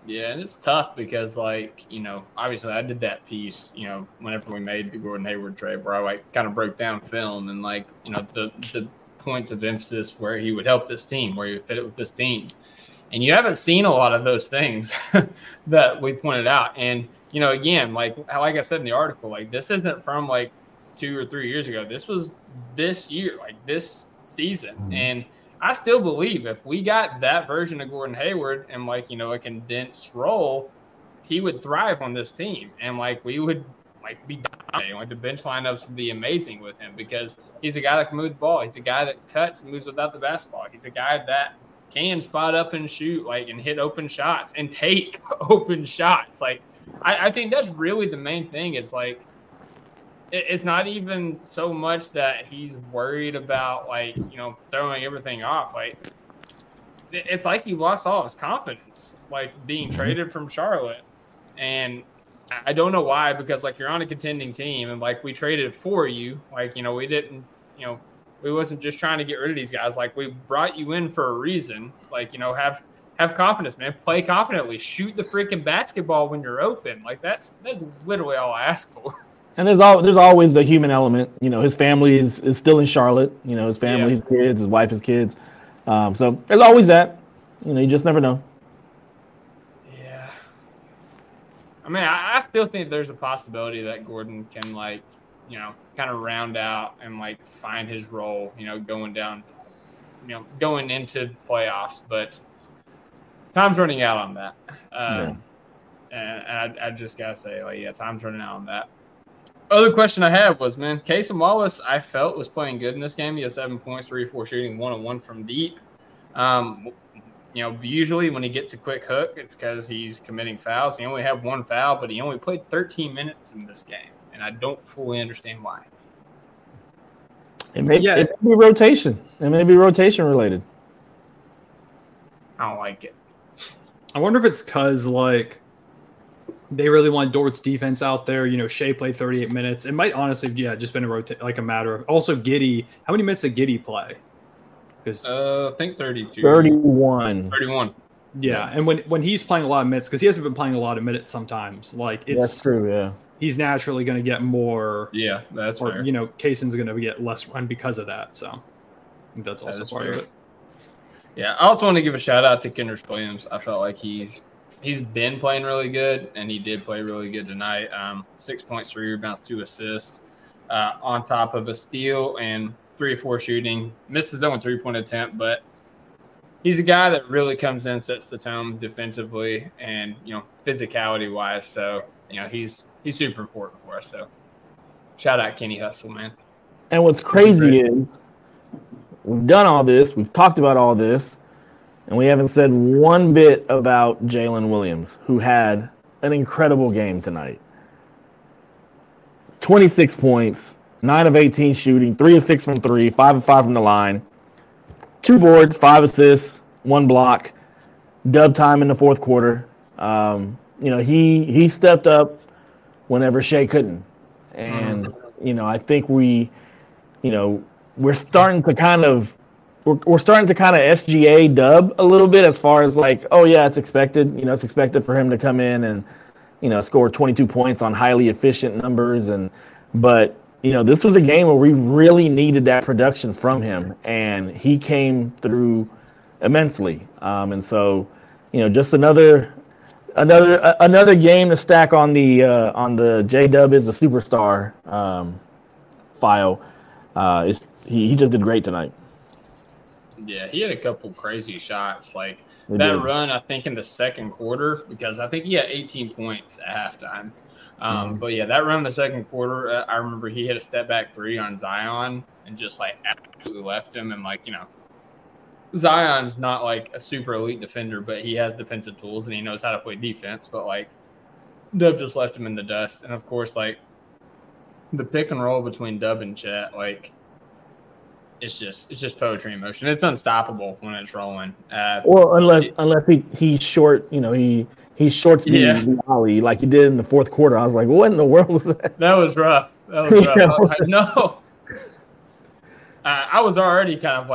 Yeah, and it's tough because, like, you know, obviously I did that piece, you know, whenever we made the Gordon Hayward trade, where I like kind of broke down film and like, you know, the the points of emphasis where he would help this team, where he would fit it with this team. And you haven't seen a lot of those things that we pointed out. And, you know, again, like like I said in the article, like this isn't from like two or three years ago. This was this year, like this season. Mm-hmm. And I still believe if we got that version of Gordon Hayward and like, you know, a condensed role, he would thrive on this team. And like we would like be dominating. Like the bench lineups would be amazing with him because he's a guy that can move the ball. He's a guy that cuts and moves without the basketball. He's a guy that can spot up and shoot, like, and hit open shots and take open shots. Like, I, I think that's really the main thing is like, it, it's not even so much that he's worried about like, you know, throwing everything off. Like, it, it's like he lost all of his confidence, like being traded from Charlotte. And I don't know why, because like you're on a contending team and like we traded for you. Like, you know, we didn't, you know, we wasn't just trying to get rid of these guys. Like we brought you in for a reason. Like, you know, have have confidence, man. Play confidently. Shoot the freaking basketball when you're open. Like that's that's literally all I ask for. And there's all there's always a human element. You know, his family is, is still in Charlotte. You know, his family, yeah. his kids, his wife, his kids. Um, so there's always that. You know, you just never know. Yeah. I mean, I, I still think there's a possibility that Gordon can like, you know, kind of round out and like find his role, you know, going down, you know, going into the playoffs. But time's running out on that. Um, yeah. And, and I, I just got to say, like, yeah, time's running out on that. Other question I had was, man, Cason Wallace, I felt was playing good in this game. He had seven points, three, four shooting, one on one from deep. Um, you know, usually when he gets a quick hook, it's because he's committing fouls. He only had one foul, but he only played thirteen minutes in this game. And I don't fully understand why. It may, yeah. it may be rotation. It may be rotation related. I don't like it. I wonder if it's because, like, they really want Dort's defense out there. You know, Shea played thirty-eight minutes. It might honestly, yeah, just been a rota- like a matter of. Also, Giddey. How many minutes did Giddey play? Because uh, I think thirty-two. thirty-one. thirty-one. Yeah, and when when he's playing a lot of minutes, because he hasn't been playing a lot of minutes sometimes. Like it's that's true. Yeah. He's naturally going to get more. Yeah, that's or, fair. You know, Cason's going to get less run because of that. So I think that's also that part fair. of it. Yeah, I also want to give a shout out to Kenrich Williams. I felt like he's he's been playing really good, and he did play really good tonight. Um, six points, three rebounds, two assists, uh, on top of a steal and three or four shooting. Missed his own three-point attempt, but he's a guy that really comes in, sets the tone defensively, and you know, physicality-wise. So you know, he's he's super important for us. So shout out Kenny Hustle, man. And what's crazy is we've done all this, we've talked about all this, and we haven't said one bit about Jalen Williams, who had an incredible game tonight. twenty-six points, nine of eighteen shooting, three of six from three, five of five from the line, two boards, five assists, one block, dub time in the fourth quarter. Um, you know, he he stepped up whenever Shea couldn't. And, mm-hmm. you know, I think we, you know, we're starting to kind of we're, we're starting to kind of S G A Dub a little bit as far as like, oh yeah, it's expected. You know, it's expected for him to come in and, you know, score twenty-two points on highly efficient numbers. And but, you know, this was a game where we really needed that production from him, and he came through immensely. Um, and so, you know, just another another uh, another game to stack on the uh, on the J Dub is a superstar um, file. Uh, it's, he he just did great tonight. Yeah, he had a couple crazy shots. Like He that did. run, I think, in the second quarter, because I think he had eighteen points at halftime. Um, Mhm. But yeah, that run in the second quarter, uh, I remember he hit a step back three on Zion and just like absolutely left him. And like, you know, Zion's not like a super elite defender, but he has defensive tools and he knows how to play defense. But like, Dub just left him in the dust. And of course, like the pick and roll between Dub and Chet, like it's just it's just poetry in motion. It's unstoppable when it's rolling. Uh, Well, unless it- unless he he's short, you know, he he shorts the, Yeah. the alley like he did in the fourth quarter. I was like, what in the world was that? That was rough. That was rough. I was like, no. Uh, I was already kind of like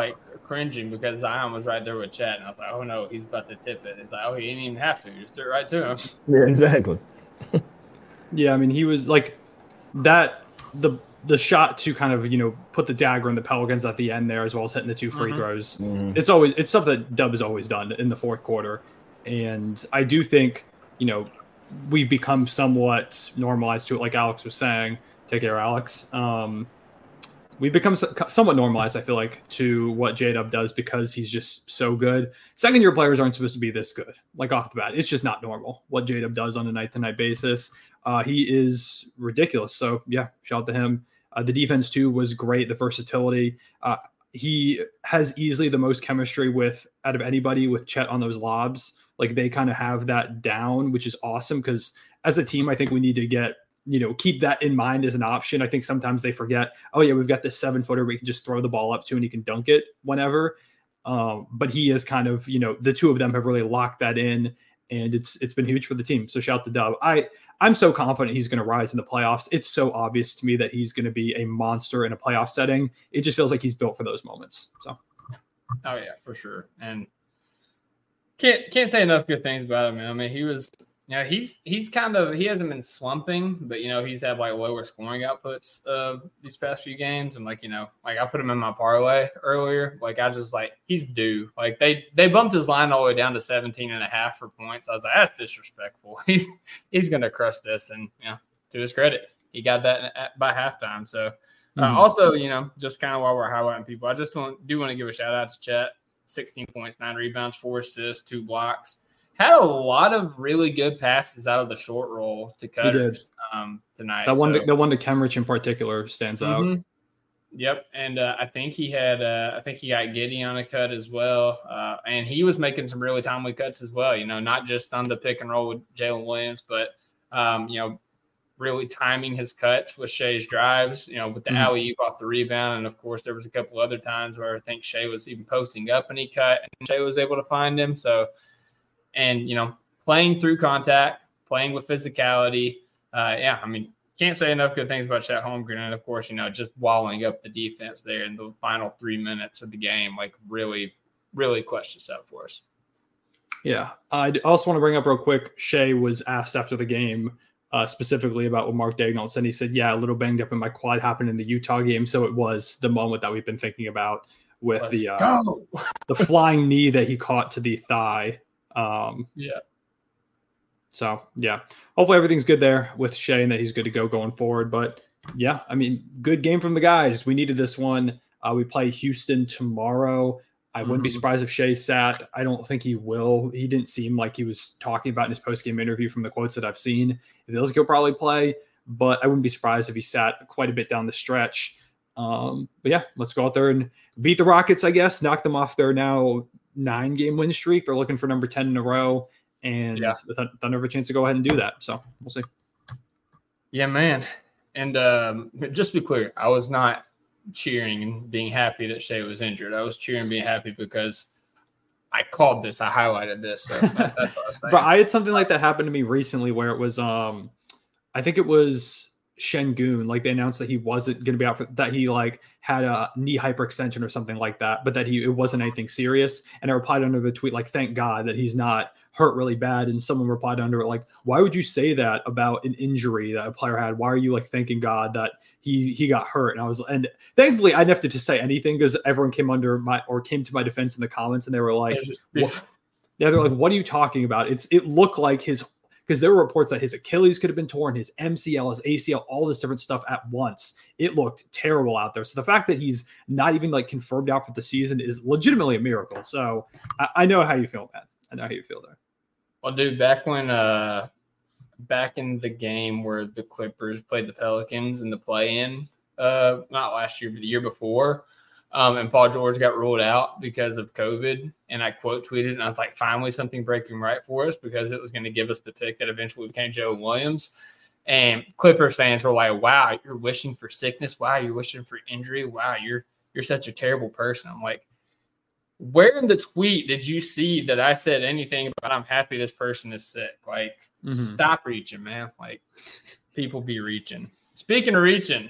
cringing because Zion was right there with Chet, and I was like, oh no, he's about to tip it. It's like, oh, he didn't even have to, just threw it right to him. Yeah, exactly. Yeah, I mean, he was like that. The the shot to kind of, you know, put the dagger in the Pelicans at the end there, as well as hitting the two free mm-hmm. throws. Mm-hmm. It's always it's stuff that Dub has always done in the fourth quarter, and I do think, you know, we've become somewhat normalized to it, like Alex was saying. Take care, Alex. Um, we've become somewhat normalized, I feel like, to what J-Dub does because he's just so good. Second-year players aren't supposed to be this good, like off the bat. It's just not normal what J-Dub does on a night-to-night basis. Uh, he is ridiculous. So, yeah, shout out to him. Uh, the defense, too, was great, the versatility. Uh, he has easily the most chemistry with out of anybody with Chet on those lobs. Like, they kind of have that down, which is awesome because as a team, I think we need to get – you know, keep that in mind as an option. I think sometimes they forget, oh yeah, we've got this seven footer we can just throw the ball up to and he can dunk it whenever. Um, but he is kind of, you know, the two of them have really locked that in and it's, it's been huge for the team. So shout out to Dub. I, I'm so confident he's going to rise in the playoffs. It's so obvious to me that he's going to be a monster in a playoff setting. It just feels like he's built for those moments. So. Oh yeah, for sure. And can't, can't say enough good things about him, man. I mean, he was, Yeah, he's he's kind of he hasn't been slumping, but you know he's had like lower scoring outputs uh, these past few games, and like you know like I put him in my parlay earlier. Like I just like he's due. Like they they bumped his line all the way down to seventeen and a half for points. I was like, that's disrespectful. He he's gonna crush this, and you know to his credit, he got that at, by halftime. So uh, mm-hmm. also you know just kind of while we're highlighting people, I just want do want to give a shout out to Chet. sixteen points, nine rebounds, four assists, two blocks. Had a lot of really good passes out of the short roll to Cutters um, tonight. That one, so. to, that one to Kemrich in particular stands mm-hmm. out. Yep, and uh, I think he had, uh, I think he got Giddey on a cut as well, uh, and he was making some really timely cuts as well. You know, not just on the pick and roll with Jalen Williams, but um, you know, really timing his cuts with Shai's drives. You know, with the mm-hmm. alley oop off the rebound, and of course there was a couple other times where I think Shai was even posting up and he cut, and Shai was able to find him. So. And, you know, playing through contact, playing with physicality. Uh, yeah, I mean, can't say enough good things about Chet Holmgren. And, of course, you know, just walling up the defense there in the final three minutes of the game, like really, really clutched this out for us. Yeah. I also want to bring up real quick, Shai was asked after the game uh, specifically about what Mark Daigneault said. He said, yeah, a little banged up in my quad happened in the Utah game. So it was the moment that we've been thinking about with Let's the uh, the flying knee that he caught to the thigh. Um, yeah. So, yeah, hopefully everything's good there with Shai and that he's good to go going forward. But, yeah, I mean, good game from the guys. We needed this one. Uh, we play Houston tomorrow. I mm-hmm. wouldn't be surprised if Shai sat. I don't think he will. He didn't seem like he was talking about in his post-game interview from the quotes that I've seen. If he feels like he'll probably play, but I wouldn't be surprised if he sat quite a bit down the stretch. Um, but, yeah, let's go out there and beat the Rockets, I guess, knock them off their now – nine game win streak. They're looking for number ten in a row, and yeah. the Th- Thunder have a chance to go ahead and do that. So we'll see. Yeah, man. And um, just to be clear, I was not cheering and being happy that Shai was injured. I was cheering and being happy because I called this. I highlighted this. So that, that's what I was saying. But I had something like that happen to me recently where it was, um, I think it was Şengün, like they announced that he wasn't going to be out for that. He like had a knee hyperextension or something like that, but that he, it wasn't anything serious. And I replied under the tweet, like, thank God that he's not hurt really bad. And someone replied under it, like, why would you say that about an injury that a player had? Why are you like thanking God that he, he got hurt? And I was, and thankfully I didn't have to just say anything because everyone came under my, or came to my defense in the comments and they were like, just, yeah. yeah, they're like, what are you talking about? It's, it looked like his, because there were reports that his Achilles could have been torn, his M C L, his A C L, all this different stuff at once. It looked terrible out there. So the fact that he's not even like confirmed out for the season is legitimately a miracle. So I, I know how you feel, man. I know how you feel there. Well, dude, back when uh, back in the game where the Clippers played the Pelicans in the play-in, uh, not last year, but the year before, Um, and Paul George got ruled out because of COVID. And I quote tweeted, and I was like, finally something breaking right for us because it was going to give us the pick that eventually became Joe Williams. And Clippers fans were like, wow, you're wishing for sickness. Wow, you're wishing for injury. Wow, you're you're such a terrible person. I'm like, where in the tweet did you see that I said anything about I'm happy this person is sick? Like, mm-hmm. Stop reaching, man. Like, people be reaching. Speaking of reaching,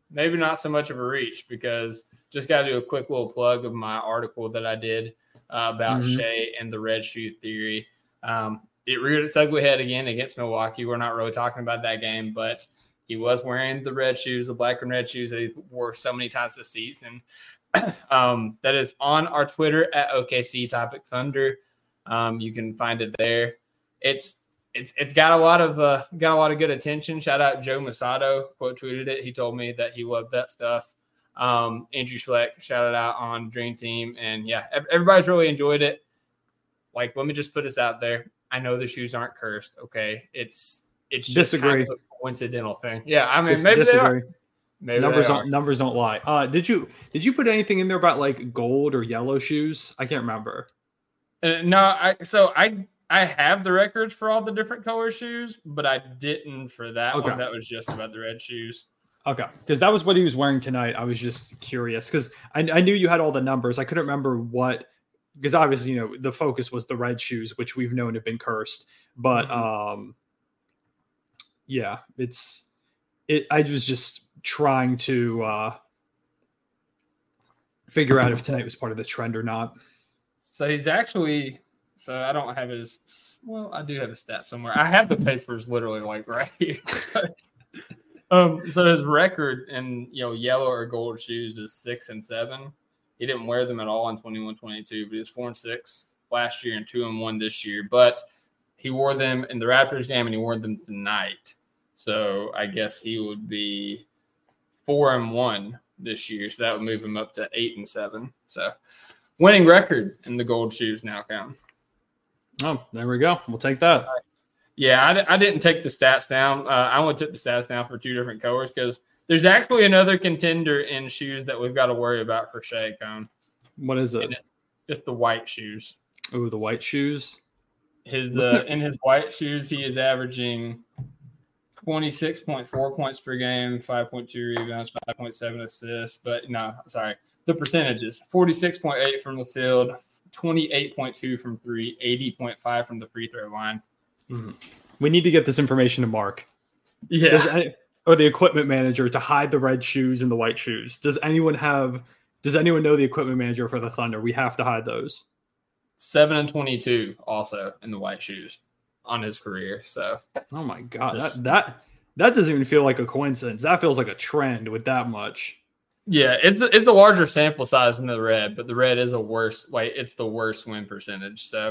maybe not so much of a reach, because just got to do a quick little plug of my article that I did uh, about mm-hmm. Shea and the red shoe theory. Um, it reared its ugly head again against Milwaukee. We're not really talking about that game, but he was wearing the red shoes, the black and red shoes that he wore so many times this season. um, that is on our Twitter at O K C Topic Thunder. Um, you can find it there. It's it's it's got a lot of uh, got a lot of good attention. Shout out Joe Masato, quote tweeted it. He told me that he loved that stuff. Um, Andrew Schleck shouted out on Dream Team, and yeah, everybody's really enjoyed it. Like, let me just put this out there. I know the shoes aren't cursed. Okay, it's it's just disagree. Kind of a coincidental thing. Yeah, I mean, Dis- maybe disagree. they are. Maybe numbers they are. don't numbers don't lie. Uh, did you did you put anything in there about like gold or yellow shoes? I can't remember. Uh, no, I so I I have the records for all the different color shoes, but I didn't for that Okay. one. That was just about the red shoes. Okay, because that was what he was wearing tonight. I was just curious because I, I knew you had all the numbers. I couldn't remember what, because obviously, you know, the focus was the red shoes, which we've known have been cursed. But Mm-hmm. um, yeah, it's it. I was just trying to uh, figure out if tonight was part of the trend or not. So he's actually. So I don't have his. Well, I do have his stats somewhere. I have the papers literally like right here. Um, so his record in, you know, yellow or gold shoes is six and seven. He didn't wear them at all in twenty-one twenty-two, but he was four and six last year and two and one this year. But he wore them in the Raptors game and he wore them tonight. So I guess he would be four and one this year. So that would move him up to eight and seven. So winning record in the gold shoes now count. Oh, there we go. We'll take that. Yeah, I, I didn't take the stats down. Uh, I only took the stats down for two different colors because there's actually another contender in shoes that we've got to worry about for Shea Cone. What is it? It's just the white shoes. Oh, the white shoes. His uh, in his white shoes, he is averaging twenty-six point four points per game, five point two rebounds, five point seven assists. But no, sorry, the percentages: forty-six point eight from the field, twenty-eight point two from three, eighty point five from the free throw line. Mm-hmm. We need to get this information to Mark. Yeah. Does any, or the equipment manager to hide the red shoes and the white shoes. Does anyone have, does anyone know the equipment manager for the Thunder? We have to hide those. seven and twenty-two also in the white shoes on his career. So, oh my God, just, that, that, that doesn't even feel like a coincidence. That feels like a trend with that much. Yeah. It's, it's a larger sample size than the red, but the red is a worse, like it's the worst win percentage. So,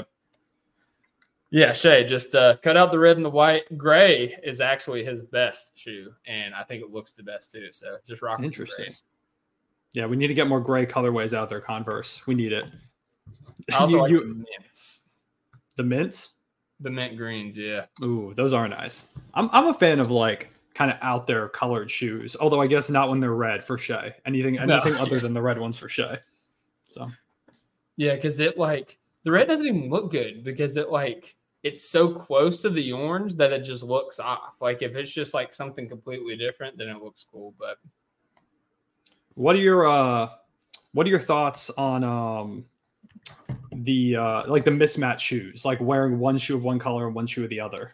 yeah, Shea, just uh, cut out the red and the white. Gray is actually his best shoe, and I think it looks the best too. So just rock. Interesting. Yeah, we need to get more gray colorways out there, Converse. We need it. I also you, like you, the mints. The mints? The mint greens, yeah. Ooh, those are nice. I'm I'm a fan of like kind of out there colored shoes, although I guess not when they're red for Shea. Anything anything no. other than the red ones for Shea. So yeah, because it like the red doesn't even look good because it like it's so close to the orange that it just looks off. Like if it's just like something completely different, then it looks cool. But what are your uh, what are your thoughts on um, the uh, like the mismatch shoes, like wearing one shoe of one color and one shoe of the other?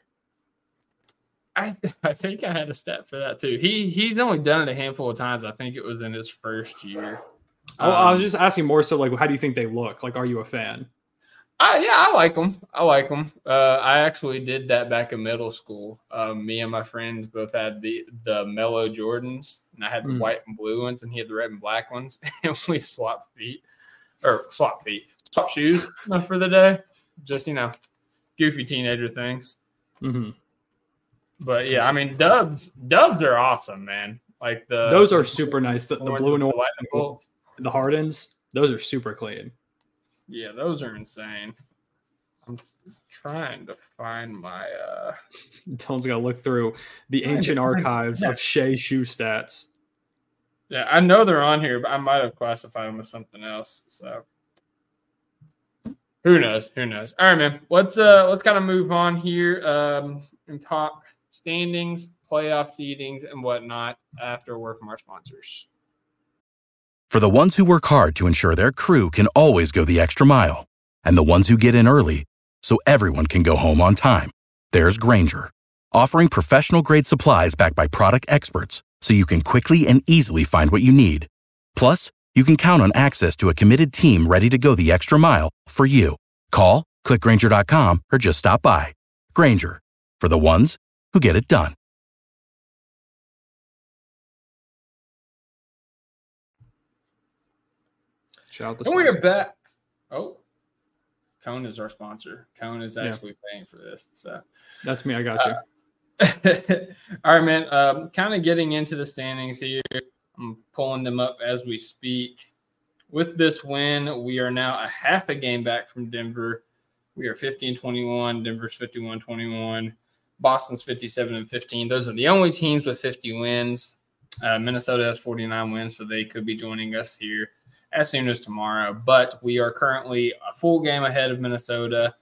I th- I think I had a stat for that too. He he's only done it a handful of times. I think it was in his first year. Oh, um, I was just asking more so like, how do you think they look? Like, are you a fan? Uh, yeah, I like them. I like them. Uh, I actually did that back in middle school. Um, me and my friends both had the the Mellow Jordans, and I had the Mm. white and blue ones, and he had the red and black ones. And we swapped feet, or swap feet, swap shoes for the day. Just, you know, goofy teenager things. Mm-hmm. But yeah, I mean, Dubs, Dubs are awesome, man. Like the Those are super nice. The, the orange blue and with the orange, lightning bolts. the Hardens, those are super clean. Yeah, those are insane. I'm trying to find my uh Dylan's got to look through the ancient archives of Shea shoe stats. Yeah, I know they're on here, but I might have classified them as something else. So who knows? Who knows? All right, man. Let's uh let's kind of move on here um and talk standings, playoff seedings, and whatnot after a word from our sponsors. For the ones who work hard to ensure their crew can always go the extra mile, and the ones who get in early so everyone can go home on time, there's Grainger, offering professional-grade supplies backed by product experts so you can quickly and easily find what you need. Plus, you can count on access to a committed team ready to go the extra mile for you. Call, click Grainger dot com, or just stop by. Grainger, for the ones who get it done. Shout out the and we are sponsor. back. Oh, Cone is our sponsor. Cone is actually yeah. paying for this. So that's me. I got you. Uh, all right, man. Um, kind of getting into the standings here. I'm pulling them up as we speak. With this win, we are now a half a game back from Denver. We are fifty and twenty-one. Denver's fifty-one twenty-one. Boston's fifty-seven and fifteen. Those are the only teams with fifty wins. Uh, Minnesota has forty-nine wins, so they could be joining us here as soon as tomorrow. But we are currently a full game ahead of Minnesota,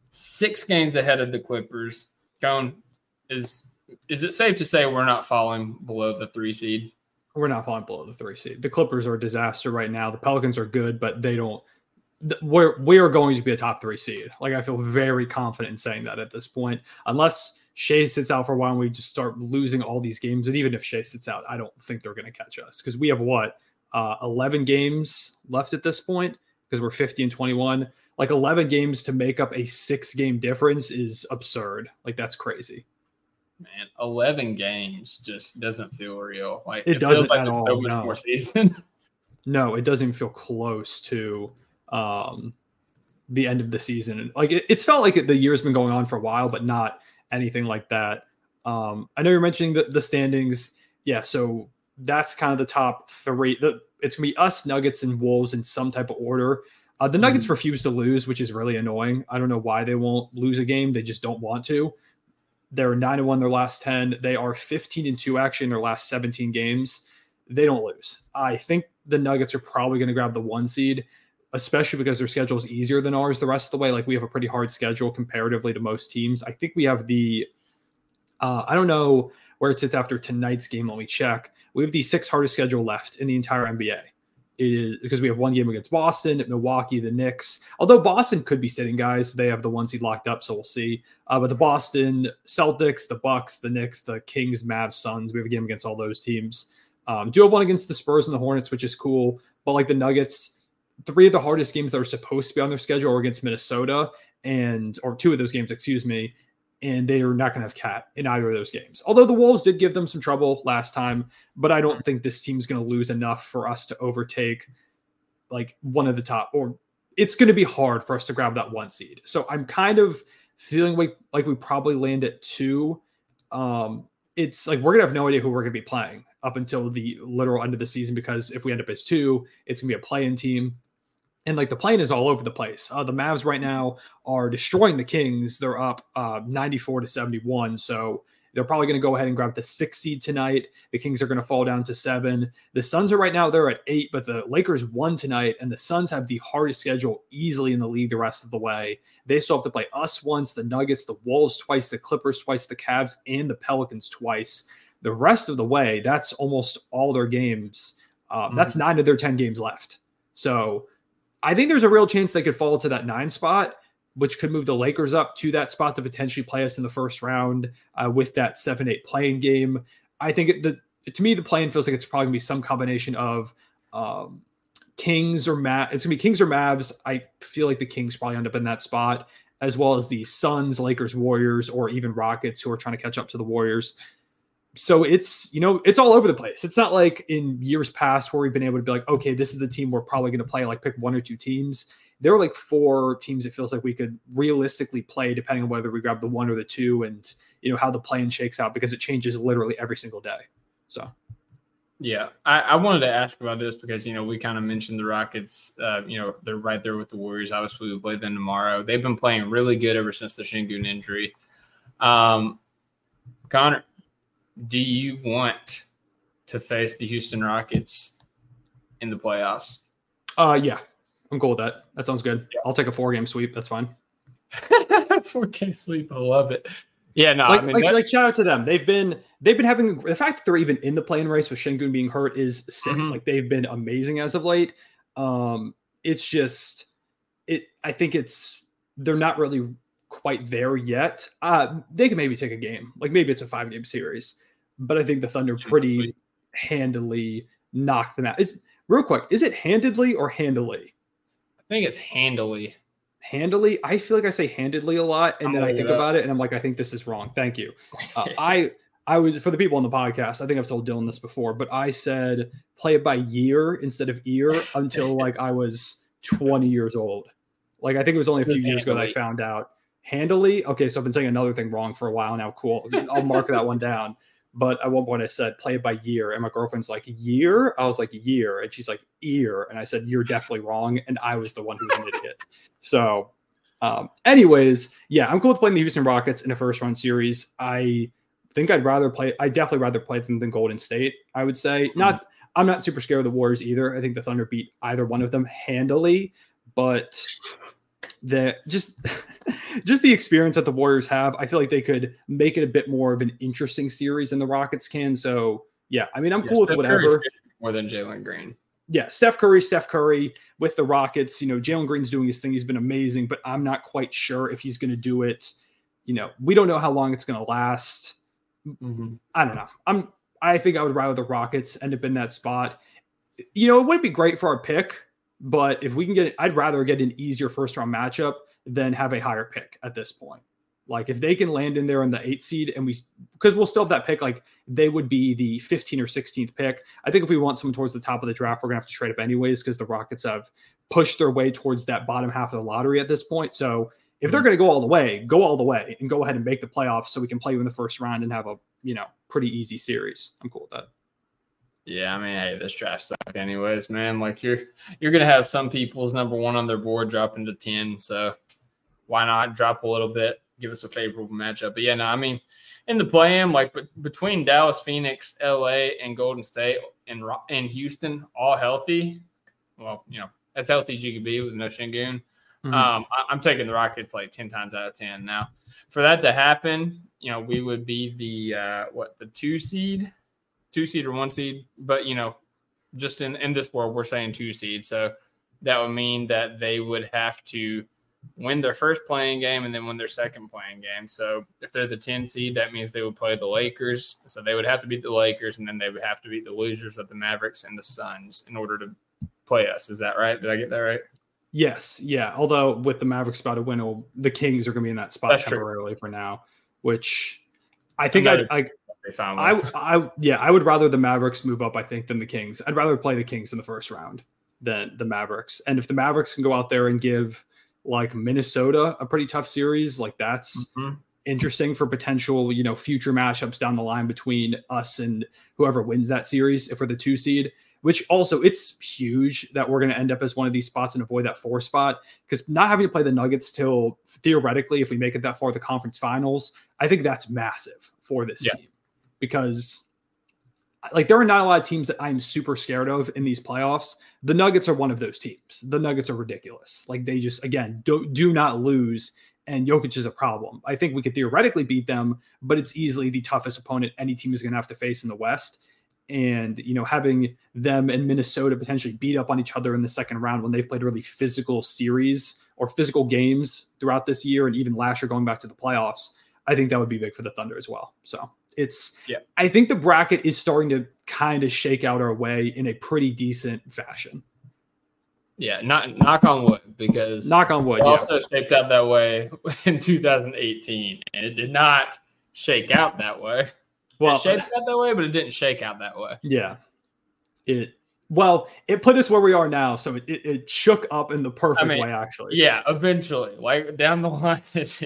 six games ahead of the Clippers. Cone, is is it safe to say we're not falling below the three seed? We're not falling below the three seed. The Clippers are a disaster right now. The Pelicans are good, but they don't. We're we are going to be a top three seed. Like, I feel very confident in saying that at this point, unless Shea sits out for a while and we just start losing all these games. And even if Shea sits out, I don't think they're going to catch us because we have what uh, eleven games left at this point because we're fifty and twenty-one. Like, eleven games to make up a six game difference is absurd. Like, that's crazy. Man, eleven games just doesn't feel real. Like it, it doesn't feels like at all. So much no. more season. No, it doesn't even feel close to um, the end of the season. Like it, it's felt like it, the year's been going on for a while, but not anything like that. Um, I know you're mentioning the, the standings. Yeah, so that's kind of the top three. The, it's gonna be us, Nuggets, and Wolves in some type of order. Uh, the Nuggets mm-hmm. refuse to lose, which is really annoying. I don't know why they won't lose a game. They just don't want to. They're nine and one their last ten. They are fifteen and two actually in their last seventeen games. They don't lose. I think the Nuggets are probably going to grab the one seed, especially because their schedule is easier than ours the rest of the way. Like, we have a pretty hard schedule comparatively to most teams. I think we have the uh, I don't know where it sits after tonight's game. Let me check. We have the sixth hardest schedule left in the entire N B A. It is because we have one game against Boston, Milwaukee, the Knicks. Although Boston could be sitting guys, they have the one seed locked up, so we'll see. Uh, but the Boston Celtics, the Bucks, the Knicks, the Kings, Mavs, Suns, we have a game against all those teams. Um, do have one against the Spurs and the Hornets, which is cool. But like the Nuggets, three of the hardest games that are supposed to be on their schedule are against Minnesota, and or two of those games, excuse me, and they are not going to have Cat in either of those games. Although the Wolves did give them some trouble last time, but I don't think this team's going to lose enough for us to overtake like one of the top, or it's going to be hard for us to grab that one seed. So I'm kind of feeling like, like we probably land at two. Um, it's like we're going to have no idea who we're going to be playing up until the literal end of the season, because if we end up as two, it's going to be a play-in team. And like the play-in is all over the place. Uh, the Mavs right now are destroying the Kings. They're up uh, ninety-four to seventy-one. So they're probably going to go ahead and grab the six seed tonight. The Kings are going to fall down to seven. The Suns are right now, they're at eight, but the Lakers won tonight, and the Suns have the hardest schedule easily in the league the rest of the way. They still have to play us once, the Nuggets, the Wolves twice, the Clippers twice, the Cavs, and the Pelicans twice. The rest of the way, that's almost all their games. Um, mm-hmm. That's nine of their ten games left. So I think there's a real chance they could fall to that nine spot, which could move the Lakers up to that spot to potentially play us in the first round uh, with that seven eight playing game. I think it, the, to me, the playing feels like it's probably going to be some combination of um, Kings or Mavs. It's going to be Kings or Mavs. I feel like the Kings probably end up in that spot, as well as the Suns, Lakers, Warriors, or even Rockets, who are trying to catch up to the Warriors. So it's, you know, it's all over the place. It's not like in years past where we've been able to be like, okay, this is the team we're probably going to play, like pick one or two teams. There were like four teams it feels like we could realistically play, depending on whether we grab the one or the two, and, you know, how the play-in shakes out, because it changes literally every single day. So, yeah, I, I wanted to ask about this because, you know, we kind of mentioned the Rockets, uh, you know, they're right there with the Warriors. Obviously, we play them tomorrow. They've been playing really good ever since the Şengün injury. Um, Connor, do you want to face the Houston Rockets in the playoffs? Uh, yeah, I'm cool with that. That sounds good. Yeah. I'll take a four-game sweep. That's fine. four-game sweep. I love it. Yeah, no, like, I mean, like, like shout out to them. They've been they've been having the fact that they're even in the play-in race with Şengün being hurt is sick. Mm-hmm. Like, they've been amazing as of late. Um, it's just it. I think it's they're not really quite there yet. Uh, they can maybe take a game. Like, maybe it's a five-game series. But I think the Thunder pretty handily knock them out. Is real quick, is it handedly or handily? I think it's handily. Handily? I feel like I say handedly a lot, and I'm then I think about it, and I'm like, I think this is wrong. Thank you. Uh, I I was, for the people on the podcast, I think I've told Dylan this before, but I said play it by year instead of ear until like I was twenty years old. Like I think it was only a few years handily. ago that I found out. Handily? Okay, so I've been saying another thing wrong for a while now. Cool. I'll mark that one down. But at one point I said, play it by year. And my girlfriend's like, year? I was like, year. And she's like, ear. And I said, you're definitely wrong. And I was the one who was an idiot. So um, anyways, yeah, I'm cool with playing the Houston Rockets in a first round series. I think I'd rather play, I definitely rather play them than Golden State, I would say. Mm-hmm. Not, I'm not super scared of the Warriors either. I think the Thunder beat either one of them handily, but the just just the experience that the Warriors have, I feel like they could make it a bit more of an interesting series than the Rockets can. So yeah, I mean, I'm yeah, cool Steph with whatever. More than Jalen Green. Yeah, Steph Curry, Steph Curry with the Rockets. You know, Jalen Green's doing his thing. He's been amazing, but I'm not quite sure if he's going to do it. You know, we don't know how long it's going to last. Mm-hmm. I don't know. I'm. I think I would rather the Rockets end up in that spot. You know, it wouldn't be great for our pick. But if we can get it, I'd rather get an easier first round matchup than have a higher pick at this point. Like if they can land in there in the eight seed and we, because we'll still have that pick, like they would be the fifteenth or sixteenth pick. I think if we want someone towards the top of the draft, we're gonna have to trade up anyways, because the Rockets have pushed their way towards that bottom half of the lottery at this point. So if they're going to go all the way, go all the way and go ahead and make the playoffs so we can play you in the first round and have a, you know, pretty easy series. I'm cool with that. Yeah, I mean, hey, this draft sucked anyways, man. Like you're you're gonna have some people's number one on their board dropping to ten, so why not drop a little bit, give us a favorable matchup? But yeah, no, I mean, in the play-in, like but between Dallas, Phoenix, L A, and Golden State, and and Houston, all healthy. Well, you know, as healthy as you could be with no Şengün. Mm-hmm. Um, I, I'm taking the Rockets like ten times out of ten. Now, for that to happen, you know, we would be the uh, what the two seed. Two seed or one seed, but you know, just in, in this world, we're saying two seed. So that would mean that they would have to win their first playing game and then win their second playing game. So if they're the ten seed, that means they would play the Lakers. So they would have to beat the Lakers, and then they would have to beat the losers of the Mavericks and the Suns in order to play us. Is that right? Did I get that right? Yes. Yeah. Although with the Mavericks about to win, the Kings are going to be in that spot That's temporarily true. for now, which I think I, I I, I, yeah, I would rather the Mavericks move up, I think, than the Kings. I'd rather play the Kings in the first round than the Mavericks. And if the Mavericks can go out there and give like Minnesota a pretty tough series, like that's mm-hmm. interesting for potential, you know, future matchups down the line between us and whoever wins that series if we're the two seed, which also it's huge that we're going to end up as one of these spots and avoid that four spot, because not having to play the Nuggets till theoretically, if we make it that far, the conference finals, I think that's massive for this yeah. team. Because like there are not a lot of teams that I'm super scared of in these playoffs. The Nuggets are one of those teams. The Nuggets are ridiculous. Like they just, again, do, do not lose. And Jokic is a problem. I think we could theoretically beat them, but it's easily the toughest opponent any team is going to have to face in the West. And, you know, having them and Minnesota potentially beat up on each other in the second round when they've played a really physical series or physical games throughout this year, and even last year going back to the playoffs, I think that would be big for the Thunder as well. So it's, yeah, I think the bracket is starting to kind of shake out our way in a pretty decent fashion. Yeah, not knock on wood, because knock on wood. It yeah. also shaped out that way in two thousand eighteen, and it did not shake out that way. Well, it shaped out that way, but it didn't shake out that way. Yeah, it. Well, it put us where we are now, so it, it, it shook up in the perfect I mean, way. Actually, yeah, eventually, like down the line, it,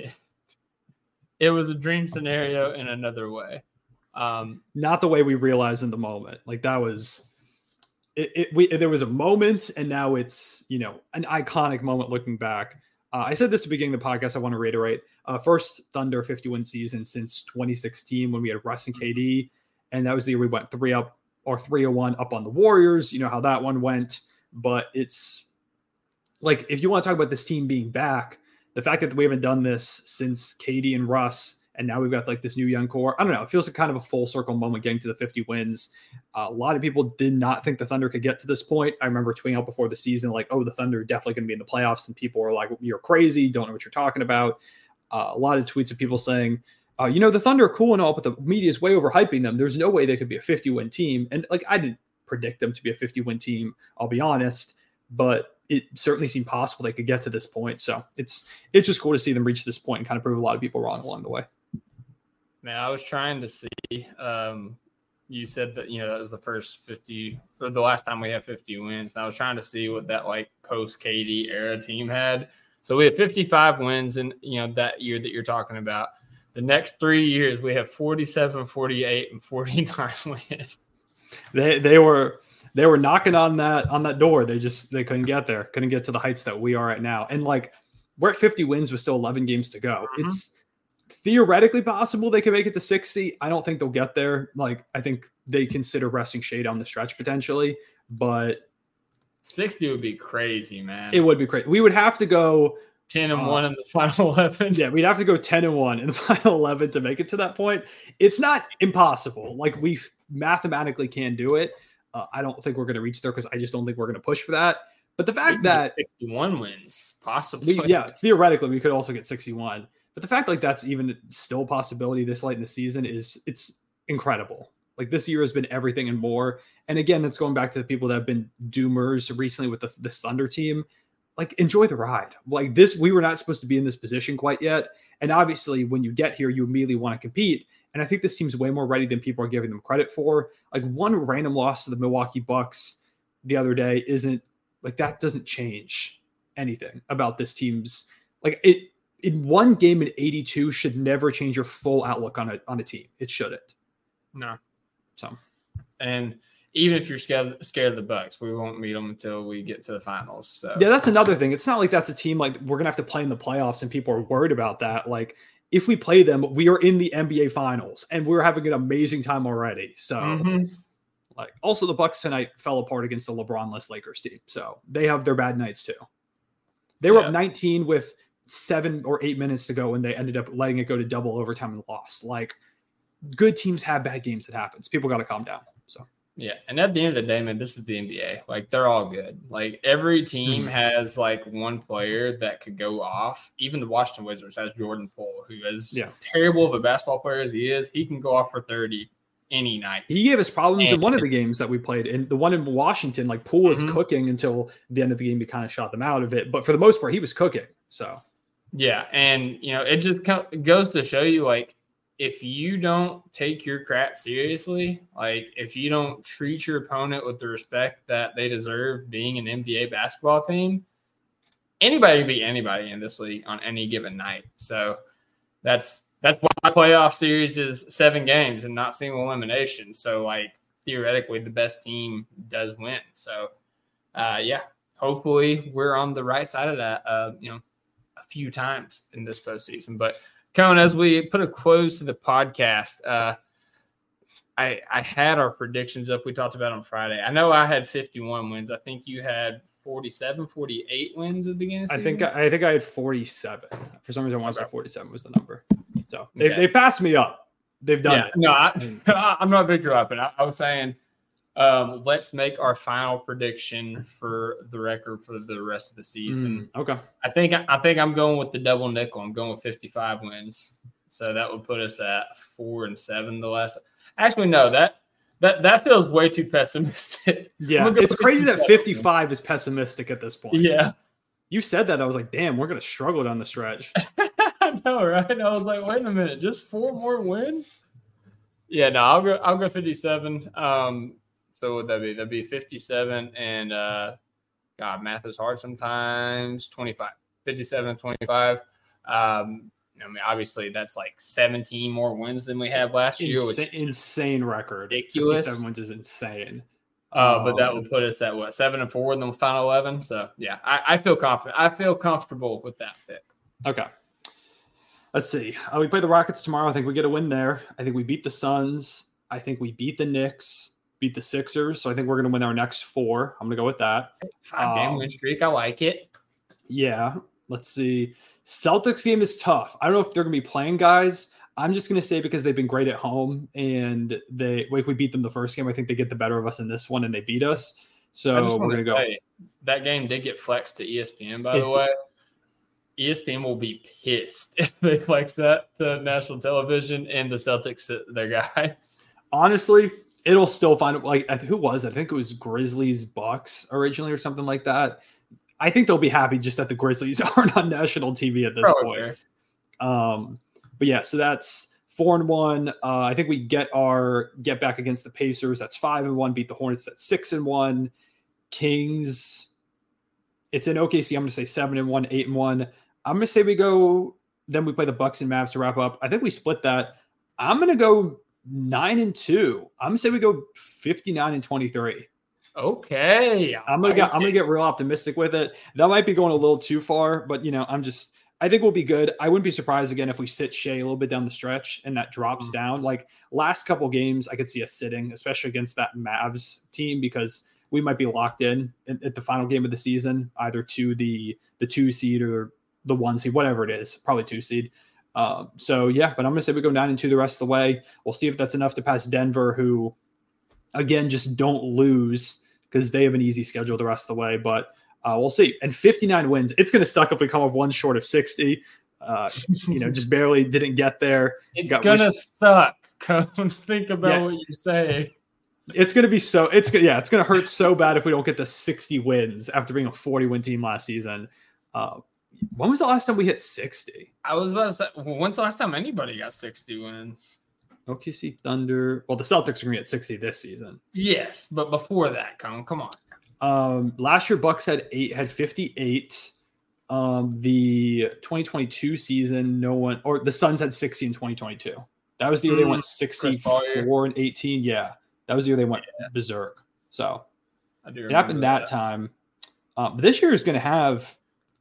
it was a dream scenario in another way. Um, Not the way we realized in the moment. Like that was, it. it we there was a moment, and now it's you know an iconic moment looking back. Uh, I said this at the beginning of the podcast. I want to reiterate: uh, first Thunder fifty-win season since twenty sixteen when we had Russ and K D, and that was the year we went three up or three oh one up on the Warriors. You know how that one went, but it's like if you want to talk about this team being back, the fact that we haven't done this since K D and Russ, and now we've got like this new young core. I don't know. It feels like kind of a full circle moment getting to the fifty wins. Uh, a lot of people did not think the Thunder could get to this point. I remember tweeting out before the season, like, oh, the Thunder are definitely going to be in the playoffs. And people were like, you're crazy. Don't know what you're talking about. Uh, a lot of tweets of people saying, uh, you know, the Thunder are cool and all, but the media is way overhyping them. There's no way they could be a fifty-win team. And like, I didn't predict them to be a fifty-win team, I'll be honest, but it certainly seemed possible they could get to this point. So it's it's just cool to see them reach this point and kind of prove a lot of people wrong along the way. Man, I was trying to see. Um, you said that, you know, that was the first fifty, or the last time we had fifty wins. And I was trying to see what that like post K D era team had. So we had fifty-five wins in, you know, that year that you're talking about. The next three years, we have forty-seven, forty-eight, and forty-nine wins. They they were they were knocking on that on that door. They just they couldn't get there, couldn't get to the heights that we are at now. And like we're at fifty wins with still eleven games to go. Mm-hmm. It's theoretically possible they could make it to sixty. I don't think they'll get there. Like I think they consider resting Shea down the stretch potentially, but sixty would be crazy, man. It would be crazy. We would have to go ten and one uh, in the final eleven. Yeah, we'd have to go ten and one in the final eleven to make it to that point. It's not impossible. Like we mathematically can do it. Uh, I don't think we're going to reach there because I just don't think we're going to push for that. But the fact that sixty-one wins, possibly. We, yeah, theoretically, we could also get sixty-one. But the fact like that's even still a possibility this late in the season is it's incredible. Like this year has been everything and more. And again, that's going back to the people that have been doomers recently with the this Thunder team. Like enjoy the ride. Like this, we were not supposed to be in this position quite yet. And obviously when you get here, you immediately want to compete. And I think this team's way more ready than people are giving them credit for. Like one random loss to the Milwaukee Bucks the other day isn't like, that doesn't change anything about this team's like it in one game in eighty-two should never change your full outlook on a, on a team. It shouldn't. No. So, and even if you're scared, scared of the Bucks, we won't meet them until we get to the finals. So yeah, that's another thing. It's not like that's a team like we're gonna have to play in the playoffs, and people are worried about that. Like if we play them, we are in the N B A Finals, and we're having an amazing time already. So, mm-hmm. like also the Bucks tonight fell apart against the LeBron-less Lakers team, so they have their bad nights too. They were yeah. up nineteen with seven or eight minutes to go, and they ended up letting it go to double overtime and lost. Like good teams have bad games that happens. People got to calm down. So. Yeah, and at the end of the day, man, this is the N B A. Like, they're all good. Like, every team mm-hmm. has, like, one player that could go off. Even the Washington Wizards has Jordan Poole, who is yeah. terrible of a basketball player as he is. He can go off for thirty any night. He gave us problems and, in one of the games that we played. And the one in Washington, like, Poole was mm-hmm. cooking until the end of the game. He kind of shot them out of it. But for the most part, he was cooking. So, yeah, and, you know, it just goes to show you, like, if you don't take your crap seriously, like if you don't treat your opponent with the respect that they deserve being an N B A basketball team, anybody can beat anybody in this league on any given night. So that's that's why playoff series is seven games and not single elimination. So like theoretically the best team does win. So uh, yeah, hopefully we're on the right side of that, uh, you know, a few times in this postseason. But Cohen, as we put a close to the podcast, uh, I I had our predictions up. We talked about on Friday. I know I had fifty-one wins. I think you had forty-seven, forty-eight wins at the beginning of the I season. think I think I had forty-seven. For some reason, I want to say forty-seven was the number. So they okay. they passed me up. They've done yeah, it. No, I, I'm not Victor Lappin. I, I was saying um, let's make our final prediction for the record for the rest of the season. Mm, okay. I think I think I'm going with the double nickel. I'm going with fifty-five wins. So that would put us at four and seven the last. Actually, no, that that that feels way too pessimistic. Yeah, it's crazy that fifty-five is pessimistic at this point. Yeah. You said that. I was like, damn, we're going to struggle down the stretch. I know, right? I was like, wait a minute, just four more wins? Yeah, no, I'll go I'll go fifty-seven. Um So what would that be? That'd be fifty-seven and uh, God, math is hard sometimes. twenty-five, fifty-seven and twenty-five. Um, I mean, obviously that's like seventeen more wins than we had last Insa- year. Which insane record. Ridiculous. fifty-seven wins is insane. Uh, but that would put us at what, seven and four in the final eleven. So yeah, I, I feel confident. I feel comfortable with that pick. Okay. Let's see. Uh, we play the Rockets tomorrow. I think we get a win there. I think we beat the Suns. I think we beat the Knicks. Beat the Sixers, so I think we're going to win our next four. I'm going to go with that. Five game um, win streak. I like it. Yeah. Let's see. Celtics game is tough. I don't know if they're going to be playing guys. I'm just going to say because they've been great at home and they like we beat them the first game. I think they get the better of us in this one and they beat us. So we're going to go. That game did get flexed to E S P N, by it, the way. E S P N will be pissed if they flex that to national television and the Celtics sit their guys. Honestly, it'll still find like who was it? I think it was Grizzlies Bucks originally or something like that. I think they'll be happy just that the Grizzlies aren't on national T V at this Probably point. fair. Um, but yeah, so that's four and one. Uh, I think we get our get back against the Pacers. That's five and one. Beat the Hornets. That's six and one. Kings. It's in O K C. I'm going to say seven and one, eight and one. I'm going to say we go. Then we play the Bucks and Mavs to wrap up. I think we split that. I'm going to go nine and two. I'm going to say we go fifty-nine and twenty-three. Okay. I'm gonna get I'm gonna get real optimistic with it. That might be going a little too far, but you know, I'm just I think we'll be good. I wouldn't be surprised again if we sit Shea a little bit down the stretch and that drops mm-hmm. down. Like last couple games, I could see us sitting, especially against that Mavs team, because we might be locked in at the final game of the season, either to the the two seed or the one seed, whatever it is, probably two seed. Um, so yeah, but I'm gonna say we go nine and two the rest of the way. We'll see if that's enough to pass Denver, who again just don't lose because they have an easy schedule the rest of the way. But uh, we'll see. And fifty-nine wins. It's gonna suck if we come up one short of sixty. Uh, you know, just barely didn't get there. It's Got gonna wish- suck. Come think about Yeah. what you're saying. It's gonna be so. It's yeah. It's gonna hurt so bad if we don't get to sixty wins after being a forty win team last season. Uh, when was the last time we hit sixty? I was about to say, well, when's the last time anybody got sixty wins? O K C Thunder. Well, the Celtics are gonna get sixty this season. Yes, but before that, come come on. Um, last year Bucks had eight, had fifty-eight. Um, the twenty twenty-two season, no one, or the Suns had sixty in twenty twenty-two. That was the year mm, they went sixty-four and eighteen. Yeah, that was the year they went yeah. berserk. So I do it happened that, that time. Um, but this year is going to have